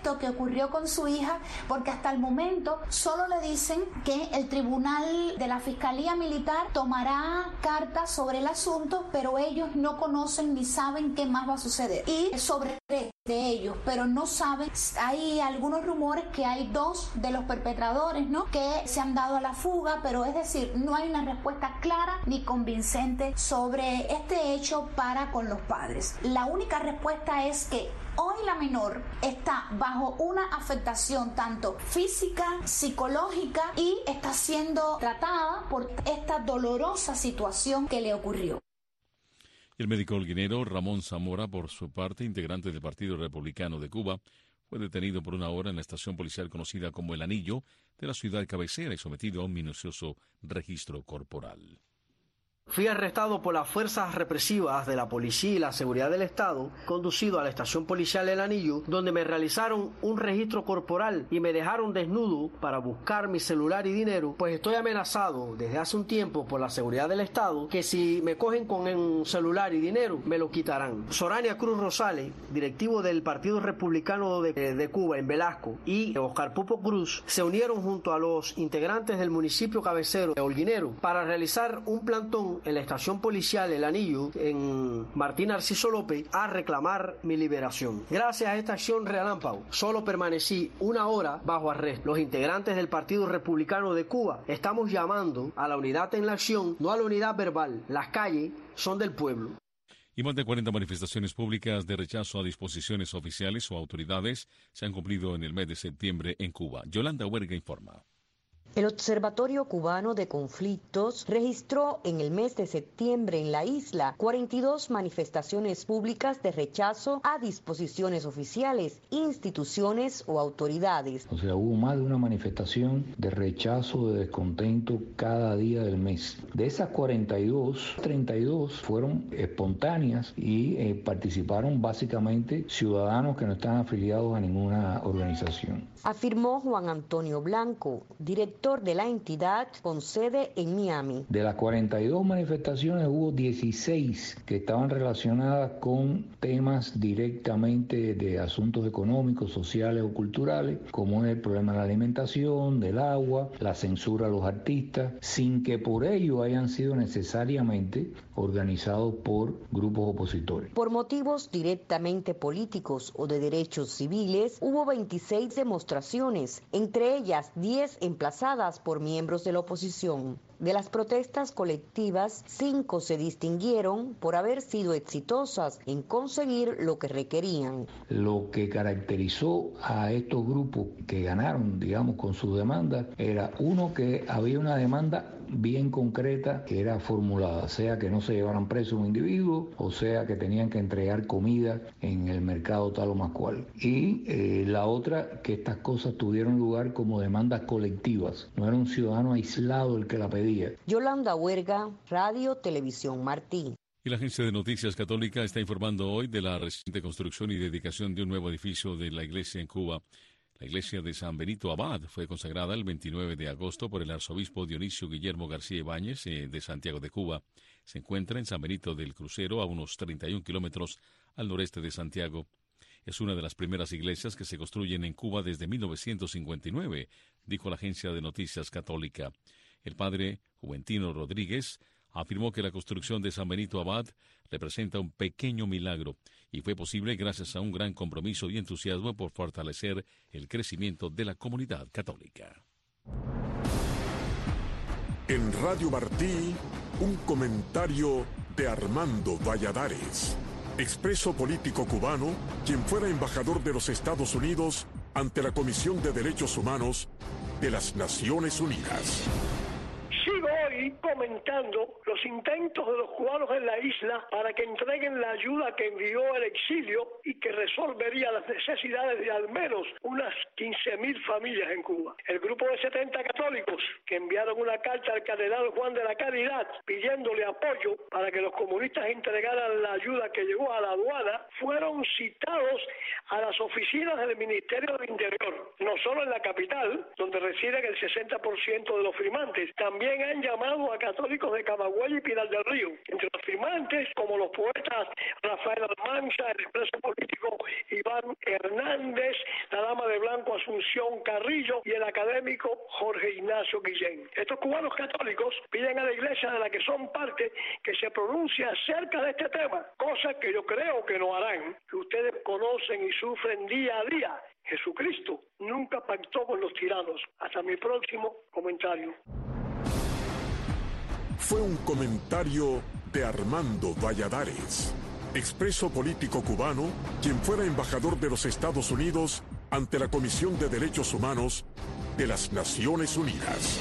esto que ocurrió con su hija, porque hasta el momento solo le dicen que el tribunal de la Fiscalía Militar tomará cartas sobre el asunto, pero ellos no conocen ni saben qué más va a suceder. Y sobre de ellos, pero no saben, hay algunos rumores que hay dos de los perpetradores, ¿no?, que se han dado a la fuga, pero es decir, no hay una respuesta clara ni convincente sobre este hecho para con los padres. La única respuesta es que hoy la menor está bajo una afectación tanto física, psicológica y está siendo tratada por esta dolorosa situación que le ocurrió. El médico holguinero Ramón Zamora, por su parte, integrante del Partido Republicano de Cuba, fue detenido por una hora en la estación policial conocida como El Anillo de la ciudad cabecera y sometido a un minucioso registro corporal. Fui arrestado por las fuerzas represivas de la policía y la seguridad del Estado, conducido a la estación policial El Anillo, donde me realizaron un registro corporal y me dejaron desnudo para buscar mi celular y dinero, pues estoy amenazado desde hace un tiempo por la seguridad del Estado que si me cogen con un celular y dinero, me lo quitarán. Sorania Cruz Rosales, directivo del Partido Republicano de, de Cuba en Velasco, y Oscar Pupo Cruz se unieron junto a los integrantes del municipio cabecero de Holguinero para realizar un plantón en la estación policial El Anillo, en Martín Narciso López, a reclamar mi liberación. Gracias a esta acción relámpago, solo permanecí una hora bajo arresto. Los integrantes del Partido Republicano de Cuba estamos llamando a la unidad en la acción, no a la unidad verbal. Las calles son del pueblo. Y más de cuarenta manifestaciones públicas de rechazo a disposiciones oficiales o autoridades se han cumplido en el mes de septiembre en Cuba. Yolanda Huerga informa. El Observatorio Cubano de Conflictos registró en el mes de septiembre en la isla cuarenta y dos manifestaciones públicas de rechazo a disposiciones oficiales, instituciones o autoridades. O sea, hubo más de una manifestación de rechazo, de descontento cada día del mes. De esas cuarenta y dos, treinta y dos fueron espontáneas y eh, participaron básicamente ciudadanos que no están afiliados a ninguna organización. Afirmó Juan Antonio Blanco, director de la entidad con sede en Miami. De las cuarenta y dos manifestaciones hubo dieciséis que estaban relacionadas con temas directamente de asuntos económicos, sociales o culturales, como es el problema de la alimentación, del agua, la censura a los artistas, sin que por ello hayan sido necesariamente organizados por grupos opositores. Por motivos directamente políticos o de derechos civiles, hubo veintiséis demostraciones, entre ellas diez emplazadas por miembros de la oposición. De las protestas colectivas, cinco se distinguieron por haber sido exitosas en conseguir lo que requerían. Lo que caracterizó a estos grupos que ganaron, digamos, con sus demandas, era uno, que había una demanda bien concreta que era formulada, sea que no se llevaran preso un individuo, o sea que tenían que entregar comida en el mercado tal o más cual. Y eh, la otra, que estas cosas tuvieron lugar como demandas colectivas, no era un ciudadano aislado el que la pedía. Yolanda Huerga, Radio Televisión Martí. Y la Agencia de Noticias Católica está informando hoy de la reciente construcción y dedicación de un nuevo edificio de la iglesia en Cuba. La iglesia de San Benito Abad fue consagrada el veintinueve de agosto por el arzobispo Dionisio Guillermo García Ibáñez eh, de Santiago de Cuba. Se encuentra en San Benito del Crucero, a unos treinta y un kilómetros al noreste de Santiago. Es una de las primeras iglesias que se construyen en Cuba desde mil novecientos cincuenta y nueve, dijo la Agencia de Noticias Católica. El padre Juventino Rodríguez afirmó que la construcción de San Benito Abad representa un pequeño milagro y fue posible gracias a un gran compromiso y entusiasmo por fortalecer el crecimiento de la comunidad católica. En Radio Martí, un comentario de Armando Valladares, expreso político cubano, quien fuera embajador de los Estados Unidos ante la Comisión de Derechos Humanos de las Naciones Unidas. Sigo hoy comentando los intentos de los cubanos en la isla para que entreguen la ayuda que envió el exilio y que resolvería las necesidades de al menos unas quince mil familias en Cuba. El grupo de setenta católicos que enviaron una carta al cardenal Juan de la Caridad pidiéndole apoyo para que los comunistas entregaran la ayuda que llegó a la aduana fueron citados a las oficinas del Ministerio del Interior, no solo en la capital, donde residen el sesenta por ciento de los firmantes, también han llamado a católicos de Camagüey y Pinar del Río. Entre los firmantes, como los poetas Rafael Almanza, el expreso político Iván Juan Hernández, la dama de blanco Asunción Carrillo y el académico Jorge Ignacio Guillén. Estos cubanos católicos piden a la iglesia de la que son parte que se pronuncie acerca de este tema, cosa que yo creo que no harán, que ustedes conocen y sufren día a día. Jesucristo nunca pactó con los tiranos. Hasta mi próximo comentario. Fue un comentario de Armando Valladares, expreso político cubano, quien fuera embajador de los Estados Unidos ante la Comisión de Derechos Humanos de las Naciones Unidas.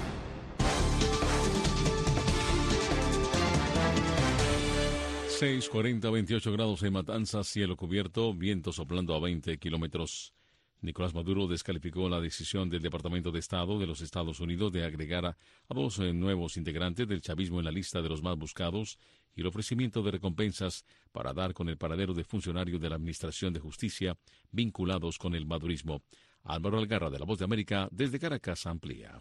seis cuarenta, veintiocho grados en Matanzas, cielo cubierto, viento soplando a veinte kilómetros. Nicolás Maduro descalificó la decisión del Departamento de Estado de los Estados Unidos de agregar a, a dos eh, nuevos integrantes del chavismo en la lista de los más buscados y el ofrecimiento de recompensas para dar con el paradero de funcionarios de la Administración de Justicia vinculados con el madurismo. Álvaro Algarra, de La Voz de América, desde Caracas, amplía.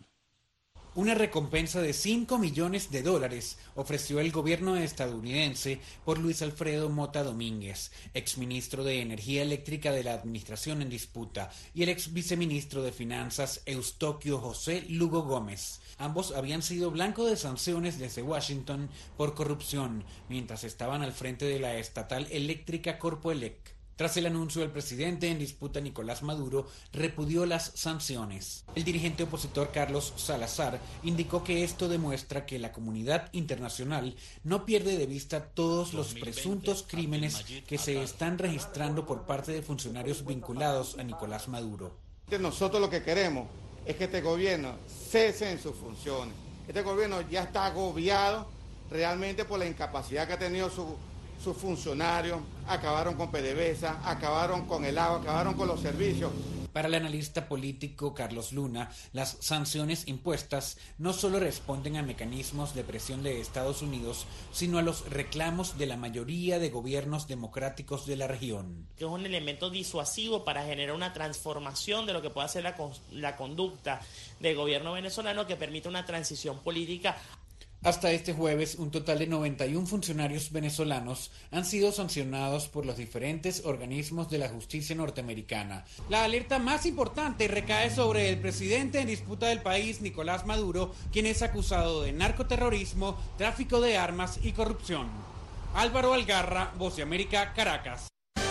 Una recompensa de cinco millones de dólares ofreció el gobierno estadounidense por Luis Alfredo Mota Domínguez, exministro de Energía Eléctrica de la administración en disputa, y el ex viceministro de Finanzas Eustoquio José Lugo Gómez. Ambos habían sido blanco de sanciones desde Washington por corrupción, mientras estaban al frente de la estatal eléctrica Corpoelec. Tras el anuncio del presidente en disputa, Nicolás Maduro repudió las sanciones. El dirigente opositor Carlos Salazar indicó que esto demuestra que la comunidad internacional no pierde de vista todos los presuntos crímenes que se están registrando por parte de funcionarios vinculados a Nicolás Maduro. Nosotros lo que queremos es que este gobierno cese en sus funciones. Este gobierno ya está agobiado realmente por la incapacidad que ha tenido su sus funcionarios, acabaron con PDVSA, acabaron con el agua, acabaron con los servicios. Para el analista político Carlos Luna, las sanciones impuestas no solo responden a mecanismos de presión de Estados Unidos, sino a los reclamos de la mayoría de gobiernos democráticos de la región. Que es un elemento disuasivo para generar una transformación de lo que pueda ser la, la conducta del gobierno venezolano que permita una transición política. Hasta este jueves, un total de noventa y uno funcionarios venezolanos han sido sancionados por los diferentes organismos de la justicia norteamericana. La alerta más importante recae sobre el presidente en disputa del país, Nicolás Maduro, quien es acusado de narcoterrorismo, tráfico de armas y corrupción. Álvaro Algarra, Voz de América, Caracas.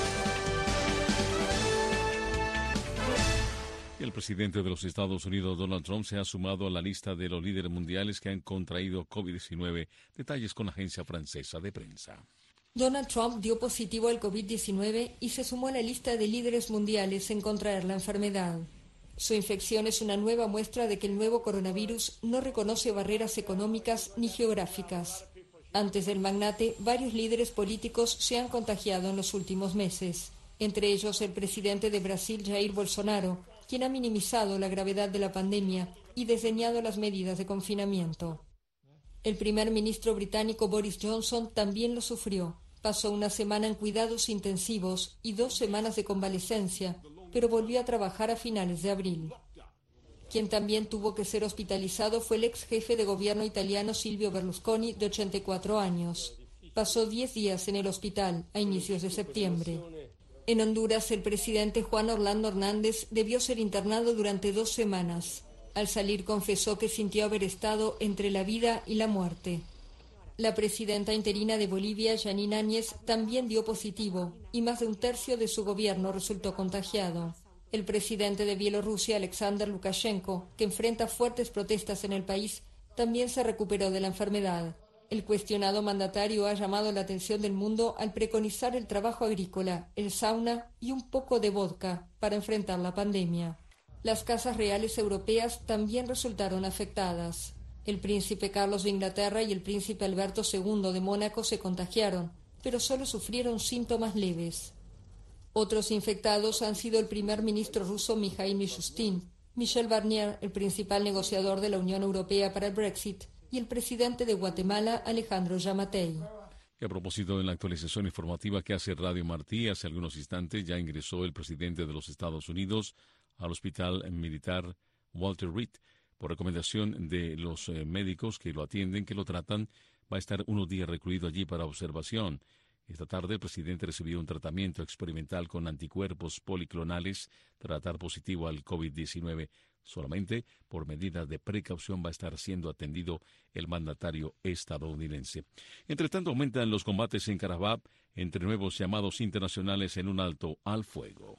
El presidente de los Estados Unidos, Donald Trump, se ha sumado a la lista de los líderes mundiales que han contraído COVID diecinueve. Detalles con la agencia francesa de prensa. Donald Trump dio positivo al COVID diecinueve y se sumó a la lista de líderes mundiales en contraer la enfermedad. Su infección es una nueva muestra de que el nuevo coronavirus no reconoce barreras económicas ni geográficas. Antes del magnate, varios líderes políticos se han contagiado en los últimos meses, entre ellos el presidente de Brasil, Jair Bolsonaro, quien ha minimizado la gravedad de la pandemia y desdeñado las medidas de confinamiento. El primer ministro británico Boris Johnson también lo sufrió. Pasó una semana en cuidados intensivos y dos semanas de convalecencia, pero volvió a trabajar a finales de abril. Quien también tuvo que ser hospitalizado fue el ex jefe de gobierno italiano Silvio Berlusconi, de ochenta y cuatro años. Pasó diez días en el hospital a inicios de septiembre. En Honduras, el presidente Juan Orlando Hernández debió ser internado durante dos semanas. Al salir confesó que sintió haber estado entre la vida y la muerte. La presidenta interina de Bolivia, Yanine Áñez, también dio positivo y más de un tercio de su gobierno resultó contagiado. El presidente de Bielorrusia, Alexander Lukashenko, que enfrenta fuertes protestas en el país, también se recuperó de la enfermedad. El cuestionado mandatario ha llamado la atención del mundo al preconizar el trabajo agrícola, el sauna y un poco de vodka para enfrentar la pandemia. Las casas reales europeas también resultaron afectadas. El príncipe Carlos de Inglaterra y el príncipe Alberto segundo de Mónaco se contagiaron, pero solo sufrieron síntomas leves. Otros infectados han sido el primer ministro ruso Mikhail Mishustin, Michel Barnier, el principal negociador de la Unión Europea para el Brexit, y el presidente de Guatemala, Alejandro Yamatei. Y a propósito, en la actualización informativa que hace Radio Martí, hace algunos instantes ya ingresó el presidente de los Estados Unidos al hospital militar Walter Reed. Por recomendación de los eh, médicos que lo atienden, que lo tratan, va a estar unos días recluido allí para observación. Esta tarde el presidente recibió un tratamiento experimental con anticuerpos policlonales para dar positivo al COVID diecinueve. Solamente por medidas de precaución va a estar siendo atendido el mandatario estadounidense. Entre tanto, aumentan los combates en Karabaj entre nuevos llamados internacionales en un alto al fuego.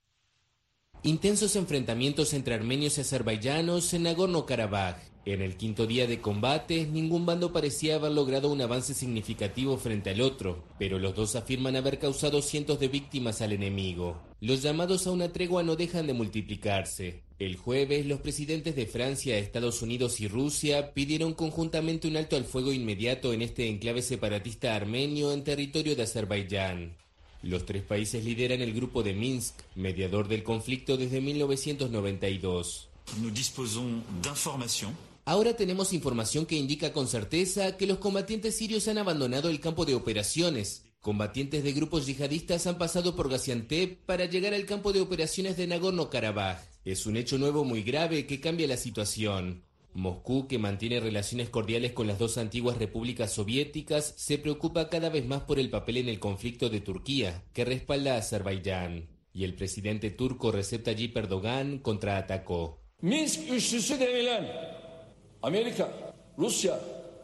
Intensos enfrentamientos entre armenios y azerbaiyanos en Nagorno-Karabaj. En el quinto día de combate, ningún bando parecía haber logrado un avance significativo frente al otro, pero los dos afirman haber causado cientos de víctimas al enemigo. Los llamados a una tregua no dejan de multiplicarse. El jueves, los presidentes de Francia, Estados Unidos y Rusia pidieron conjuntamente un alto al fuego inmediato en este enclave separatista armenio en territorio de Azerbaiyán. Los tres países lideran el grupo de Minsk, mediador del conflicto desde mil novecientos noventa y dos. Nous disposons d'informations. Ahora tenemos información que indica con certeza que los combatientes sirios han abandonado el campo de operaciones. Combatientes de grupos yihadistas han pasado por Gaziantep para llegar al campo de operaciones de Nagorno-Karabaj. Es un hecho nuevo muy grave que cambia la situación. Moscú, que mantiene relaciones cordiales con las dos antiguas repúblicas soviéticas, se preocupa cada vez más por el papel en el conflicto de Turquía, que respalda a Azerbaiyán. Y el presidente turco Recep Tayyip Erdogan contraatacó. Minsk üçlüsü denilen América, Rusia,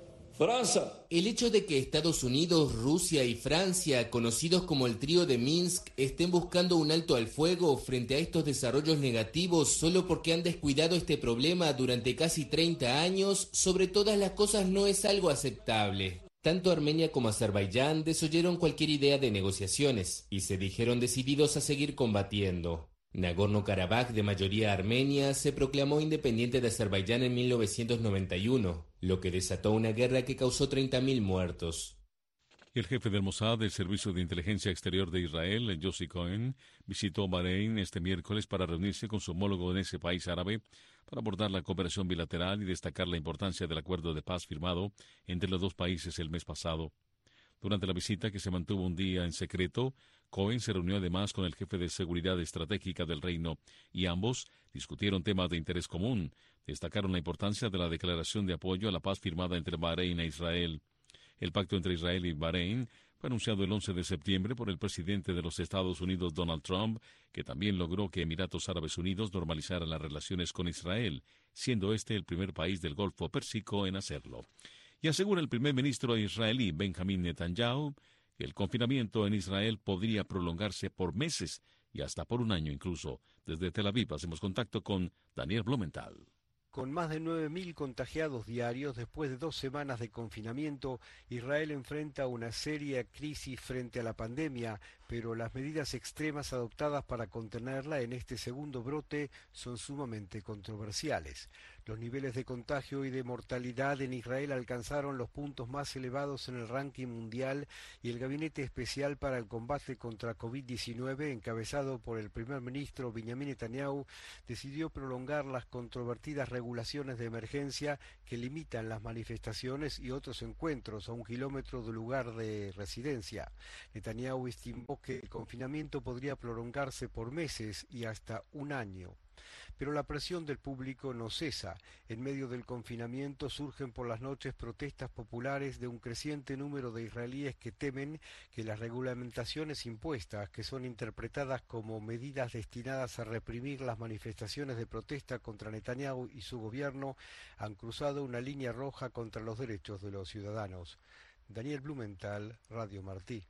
Francia. El hecho de que Estados Unidos, Rusia y Francia, conocidos como el trío de Minsk, estén buscando un alto al fuego frente a estos desarrollos negativos solo porque han descuidado este problema durante casi treinta años, sobre todas las cosas no es algo aceptable. Tanto Armenia como Azerbaiyán desoyeron cualquier idea de negociaciones y se dijeron decididos a seguir combatiendo. Nagorno-Karabaj, de mayoría armenia, se proclamó independiente de Azerbaiyán en mil novecientos noventa y uno, lo que desató una guerra que causó treinta mil muertos. El jefe del Mossad, del Servicio de Inteligencia Exterior de Israel, Yossi Cohen, visitó Bahrein este miércoles para reunirse con su homólogo en ese país árabe para abordar la cooperación bilateral y destacar la importancia del acuerdo de paz firmado entre los dos países el mes pasado. Durante la visita, que se mantuvo un día en secreto, Cohen se reunió además con el jefe de seguridad estratégica del reino y ambos discutieron temas de interés común. Destacaron la importancia de la declaración de apoyo a la paz firmada entre Bahrein e Israel. El pacto entre Israel y Bahrein fue anunciado el once de septiembre por el presidente de los Estados Unidos, Donald Trump, que también logró que Emiratos Árabes Unidos normalizaran las relaciones con Israel, siendo este el primer país del Golfo Pérsico en hacerlo. Y asegura el primer ministro israelí, Benjamin Netanyahu, que el confinamiento en Israel podría prolongarse por meses y hasta por un año incluso. Desde Tel Aviv hacemos contacto con Daniel Blumenthal. Con más de nueve mil contagiados diarios, después de dos semanas de confinamiento, Israel enfrenta una seria crisis frente a la pandemia, pero las medidas extremas adoptadas para contenerla en este segundo brote son sumamente controversiales. Los niveles de contagio y de mortalidad en Israel alcanzaron los puntos más elevados en el ranking mundial y el Gabinete Especial para el Combate contra COVID diecinueve, encabezado por el primer ministro Benjamin Netanyahu, decidió prolongar las controvertidas regulaciones de emergencia que limitan las manifestaciones y otros encuentros a un kilómetro del lugar de residencia. Netanyahu estimó que el confinamiento podría prolongarse por meses y hasta un año. Pero la presión del público no cesa. En medio del confinamiento surgen por las noches protestas populares de un creciente número de israelíes que temen que las regulamentaciones impuestas, que son interpretadas como medidas destinadas a reprimir las manifestaciones de protesta contra Netanyahu y su gobierno, han cruzado una línea roja contra los derechos de los ciudadanos. Daniel Blumenthal, Radio Martí.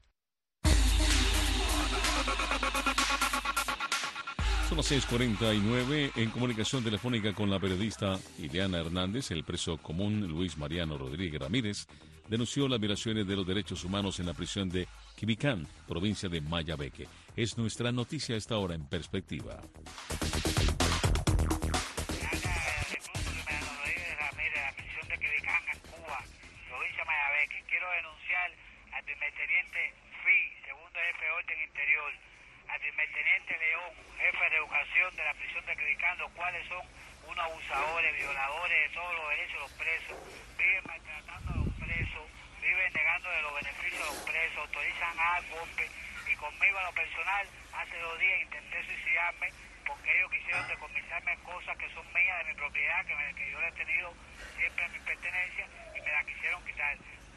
Son las seis cuarenta y nueve. En comunicación telefónica con la periodista Ileana Hernández, el preso común Luis Mariano Rodríguez Ramírez denunció las violaciones de los derechos humanos en la prisión de Quibicán, provincia de Mayabeque. Es nuestra noticia a esta hora en perspectiva. Quiero denunciar al primerteniente Fi, segundo jefe de orden interior, al primerteniente León, jefe de educación de la prisión de Quibicán, los cuales son unos abusadores, violadores de todos los derechos de los presos, viven maltratando a los presos, viven negándole los beneficios a los presos, autorizan a golpe, y conmigo a lo personal, hace dos días intenté suicidarme porque ellos quisieron decomisarme cosas que son mías de mi propiedad, que, me, que yo le he tenido siempre en mi pertenencia, y me la quisieron quitar.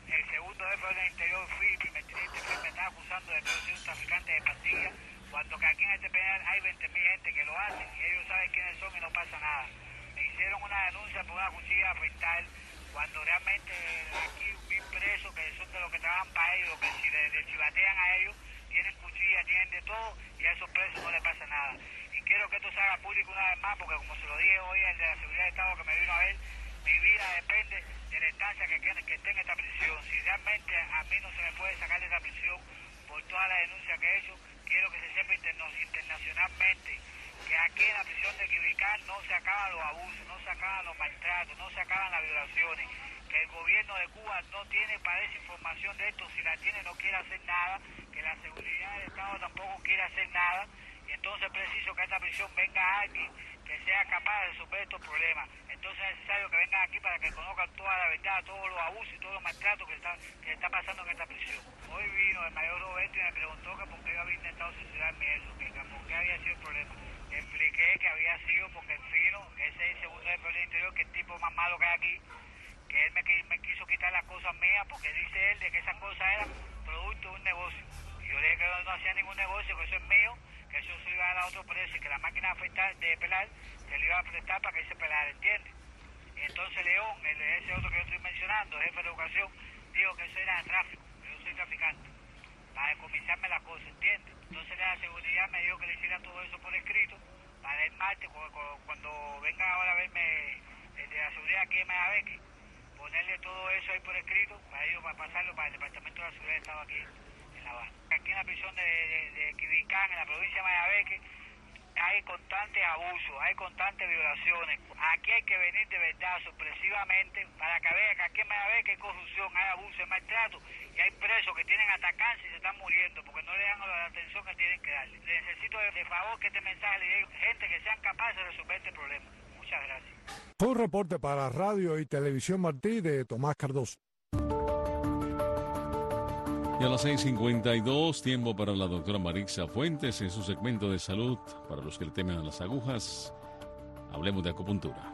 el segundo jefe del interior Free, el primer teniente Free, me está acusando de que yo soy un traficante de pastillas, cuando que aquí en este penal hay veinte mil gente que lo hacen y ellos saben quiénes son y no pasa nada. Me hicieron una denuncia por una cuchilla afeitar, cuando realmente aquí mil presos que son de los que trabajan para ellos, que si le, le chivatean a ellos, tienen cuchilla, tienen de todo y a esos presos no les pasa nada. Y quiero que esto se haga público una vez más, porque como se lo dije hoy al de la Seguridad del Estado que me vino a ver, mi vida depende de la instancia que, que esté en esta prisión. Si realmente a mí no se me puede sacar de esta prisión por toda la denuncia que he hecho, quiero que se sepa interno, internacionalmente que aquí en la prisión de Quibicán no se acaban los abusos, no se acaban los maltratos, no se acaban las violaciones, que el gobierno de Cuba no tiene para esa información de esto, si la tiene no quiere hacer nada, que la seguridad del Estado tampoco quiere hacer nada, y entonces es preciso que a esta prisión venga alguien que sea capaz de resolver estos problemas. Entonces es necesario que vengan aquí para que conozcan toda la verdad, todos los abusos y todos los maltratos que está, que está pasando en esta prisión. Hoy vino el mayor Roberto y me preguntó que por qué yo había intentado suicidarme eso, que por qué había sido el problema. Le expliqué que había sido porque el Fino, que ese es el segundo jefe del interior, que es el tipo más malo que hay aquí, que él me, me quiso quitar las cosas mías porque dice él de que esas cosas eran producto de un negocio. Y yo le dije que no, no hacía ningún negocio, que eso es mío, que eso se iba a dar a otro precio y que la máquina de, afeitar, de pelar se le iba a prestar para que él se pelara, ¿entiendes? Y entonces León, el, ese otro que yo estoy mencionando, jefe de educación, dijo que eso era de tráfico, que yo soy traficante, para decomisarme las cosas, ¿entiendes? Entonces la seguridad me dijo que le hiciera todo eso por escrito, para el martes, cuando venga ahora a verme el de la seguridad aquí en Mayabeque, ponerle todo eso ahí por escrito, para ellos, para pasarlo para el Departamento de la Seguridad del Estado aquí en La Habana. Aquí en la prisión de, de, de Quibicán, en la provincia de Mayabeque, hay constantes abusos, hay constantes violaciones. Aquí hay que venir de verdad, sorpresivamente, para que vea que aquí en Mayabeque hay corrupción, hay abuso, hay maltrato, y hay presos que tienen hasta cáncer y se están muriendo porque no le dan la atención que tienen que darle. Le necesito de, de favor que este mensaje le llegue a gente que sean capaces de resolver este problema. Muchas gracias. Fue un reporte para Radio y Televisión Martí de Tomás Cardoso. Y a las seis cincuenta y dos, tiempo para la doctora Marixa Fuentes en su segmento de salud. Para los que le temen a las agujas, hablemos de acupuntura.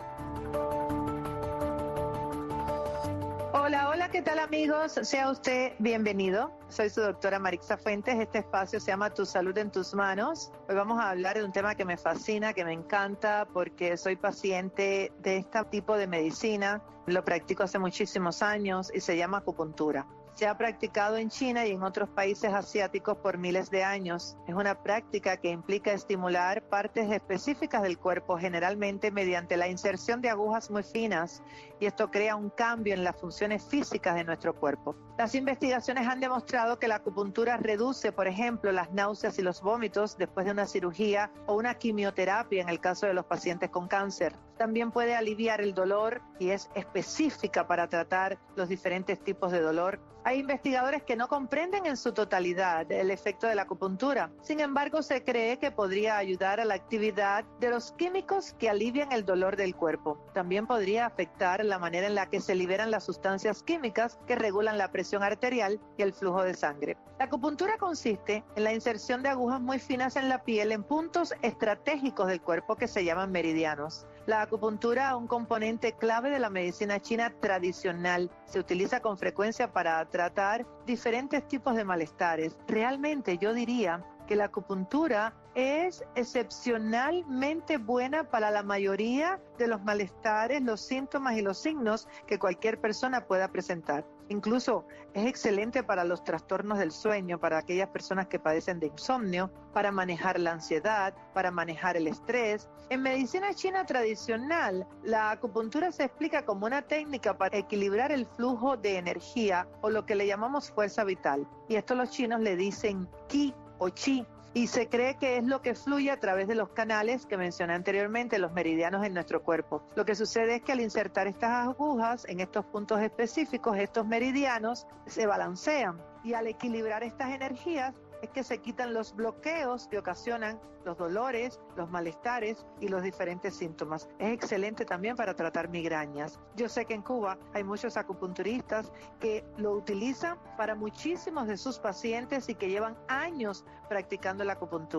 Hola, hola, ¿qué tal amigos? Sea usted bienvenido. Soy su doctora Marixa Fuentes. Este espacio se llama Tu Salud en Tus Manos. Hoy vamos a hablar de un tema que me fascina, que me encanta, porque soy paciente de este tipo de medicina. Lo practico hace muchísimos años y se llama acupuntura. Se ha practicado en China y en otros países asiáticos por miles de años. Es una práctica que implica estimular partes específicas del cuerpo, generalmente mediante la inserción de agujas muy finas, y esto crea un cambio en las funciones físicas de nuestro cuerpo. Las investigaciones han demostrado que la acupuntura reduce, por ejemplo, las náuseas y los vómitos después de una cirugía o una quimioterapia en el caso de los pacientes con cáncer. También puede aliviar el dolor y es específica para tratar los diferentes tipos de dolor. Hay investigadores que no comprenden en su totalidad el efecto de la acupuntura. Sin embargo, se cree que podría ayudar a la actividad de los químicos que alivian el dolor del cuerpo. También podría afectar la manera en la que se liberan las sustancias químicas que regulan la presión arterial y el flujo de sangre. La acupuntura consiste en la inserción de agujas muy finas en la piel en puntos estratégicos del cuerpo que se llaman meridianos. La acupuntura es un componente clave de la medicina china tradicional. Se utiliza con frecuencia para tratar diferentes tipos de malestares. Realmente yo diría que la acupuntura es excepcionalmente buena para la mayoría de los malestares, los síntomas y los signos que cualquier persona pueda presentar. Incluso es excelente para los trastornos del sueño, para aquellas personas que padecen de insomnio, para manejar la ansiedad, para manejar el estrés. En medicina china tradicional, la acupuntura se explica como una técnica para equilibrar el flujo de energía o lo que le llamamos fuerza vital. Y esto los chinos le dicen qi o chi. Y se cree que es lo que fluye a través de los canales que mencioné anteriormente, los meridianos en nuestro cuerpo. Lo que sucede es que al insertar estas agujas en estos puntos específicos, estos meridianos se balancean, y al equilibrar estas energías es que se quitan los bloqueos que ocasionan los dolores, los malestares y los diferentes síntomas. Es excelente también para tratar migrañas. Yo sé que en Cuba hay muchos acupunturistas que lo utilizan para muchísimos de sus pacientes y que llevan años practicando la acupuntura.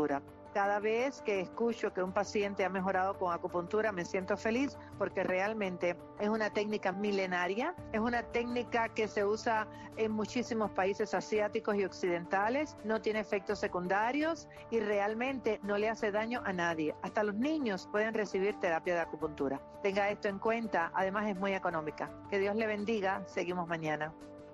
Cada vez que escucho que un paciente ha mejorado con acupuntura me siento feliz porque realmente es una técnica milenaria, es una técnica que se usa en muchísimos países asiáticos y occidentales, no tiene efectos secundarios y realmente no le hace daño a nadie. Hasta los niños pueden recibir terapia de acupuntura. Tenga esto en cuenta, además es muy económica. Que Dios le bendiga, seguimos mañana.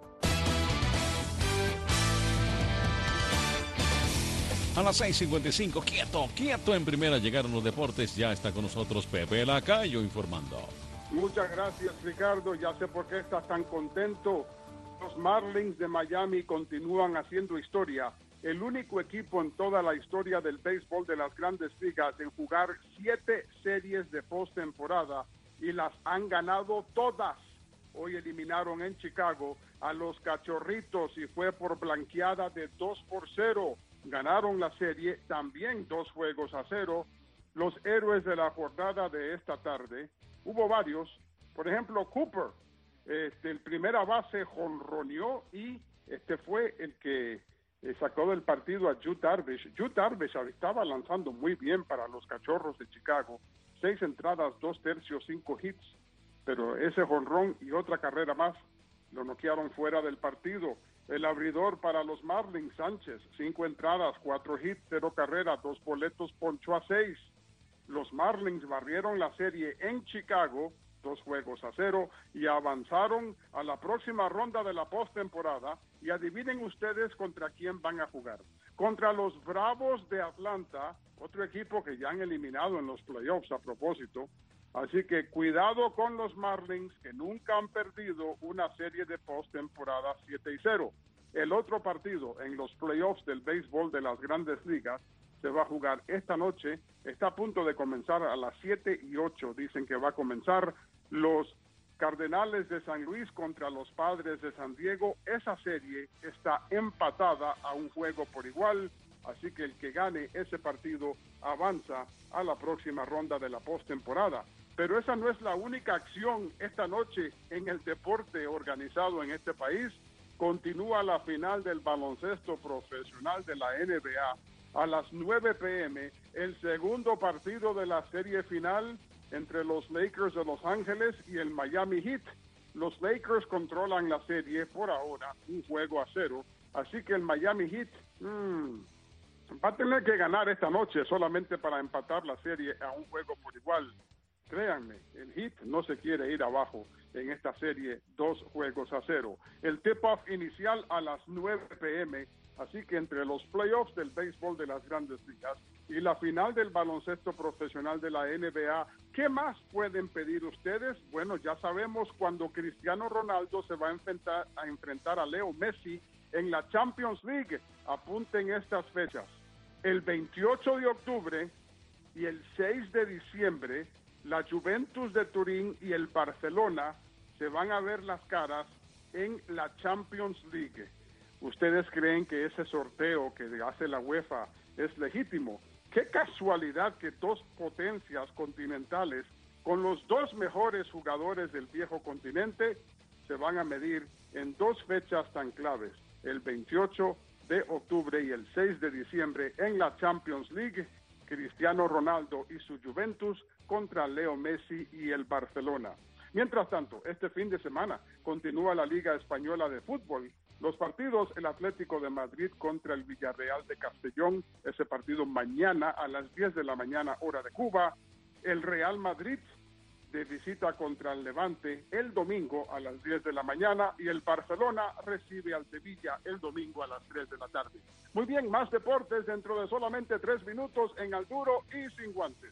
A las seis cincuenta y cinco, quieto, quieto en primera, llegaron los deportes, ya está con nosotros Pepe Lacayo informando. Muchas gracias, Ricardo, ya sé por qué estás tan contento. Los Marlins de Miami continúan haciendo historia, el único equipo en toda la historia del béisbol de las Grandes Ligas en jugar siete series de postemporada y las han ganado todas. Hoy eliminaron en Chicago a los Cachorritos y fue por blanqueada de dos por cero. Ganaron la serie también dos juegos a cero. Los héroes de la jornada de esta tarde, hubo varios. Por ejemplo, Cooper, este, el primera base jonroneó y este fue el que eh, sacó del partido a Yu Darvish. Yu Darvish estaba lanzando muy bien para los Cachorros de Chicago. Seis entradas, dos tercios, cinco hits. Pero ese jonrón y otra carrera más lo noquearon fuera del partido. El abridor para los Marlins, Sánchez, cinco entradas, cuatro hits, cero carreras, dos boletos, ponchó a seis. Los Marlins barrieron la serie en Chicago, dos juegos a cero, y avanzaron a la próxima ronda de la postemporada. Y adivinen ustedes contra quién van a jugar. Contra los Bravos de Atlanta, otro equipo que ya han eliminado en los playoffs a propósito. Así que cuidado con los Marlins, que nunca han perdido una serie de postemporada siete y cero. El otro partido en los playoffs del béisbol de las Grandes Ligas se va a jugar esta noche. Está a punto de comenzar a las siete y ocho. Dicen que va a comenzar los Cardenales de San Luis contra los Padres de San Diego. Esa serie está empatada a un juego por igual. Así que el que gane ese partido avanza a la próxima ronda de la postemporada. Pero esa no es la única acción esta noche en el deporte organizado en este país. Continúa la final del baloncesto profesional de la N B A a las nueve pe eme, el segundo partido de la serie final entre los Lakers de Los Ángeles y el Miami Heat. Los Lakers controlan la serie por ahora, un juego a cero, así que el Miami Heat mmm, va a tener que ganar esta noche solamente para empatar la serie a un juego por igual. Créanme, el Heat no se quiere ir abajo en esta serie, dos juegos a cero. El tip-off inicial a las nueve pe eme, así que entre los playoffs del béisbol de las Grandes Ligas y la final del baloncesto profesional de la N B A, ¿qué más pueden pedir ustedes? Bueno, ya sabemos cuando Cristiano Ronaldo se va a enfrentar a, enfrentar a Leo Messi en la Champions League. Apunten estas fechas. El veintiocho de octubre y el seis de diciembre, la Juventus de Turín y el Barcelona se van a ver las caras en la Champions League. ¿Ustedes creen que ese sorteo que hace la UEFA es legítimo? Qué casualidad que dos potencias continentales con los dos mejores jugadores del viejo continente se van a medir en dos fechas tan claves, el veintiocho de octubre y el seis de diciembre en la Champions League. Cristiano Ronaldo y su Juventus contra Leo Messi y el Barcelona. Mientras tanto, este fin de semana continúa la Liga Española de Fútbol. Los partidos, el Atlético de Madrid contra el Villarreal de Castellón, ese partido mañana a las diez de la mañana, hora de Cuba. El Real Madrid de visita contra el Levante el domingo a las diez de la mañana y el Barcelona recibe al Sevilla el domingo a las tres de la tarde. Muy bien, más deportes dentro de solamente tres minutos en Al Duro y Sin Guantes.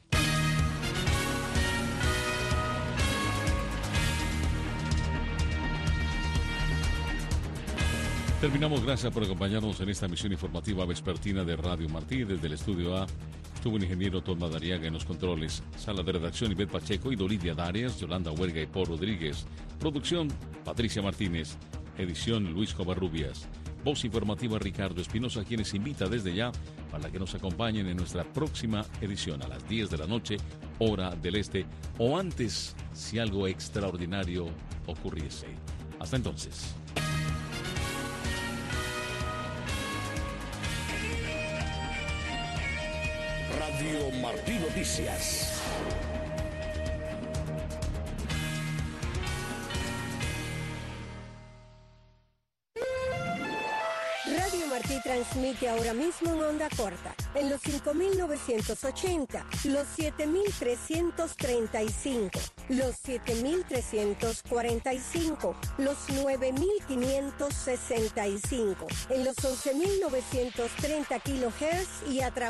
Terminamos, gracias por acompañarnos en esta emisión informativa vespertina de Radio Martí. Desde el estudio A estuvo el ingeniero Tom Madariaga en los controles. Sala de redacción Ivette Pacheco y Dolidia Darias, Yolanda Huerga y Paul Rodríguez. Producción Patricia Martínez. Edición Luis Covarrubias. Voz informativa Ricardo Espinosa, quienes invita desde ya para que nos acompañen en nuestra próxima edición a las diez de la noche, hora del este, o antes si algo extraordinario ocurriese. Hasta entonces. Radio Martí Noticias. Radio Martí transmite ahora mismo en onda corta, en los cinco mil novecientos ochenta, los siete mil trescientos treinta y cinco, los siete mil trescientos cuarenta y cinco, los nueve mil quinientos sesenta y cinco, en los once mil novecientos treinta kilohertz y a través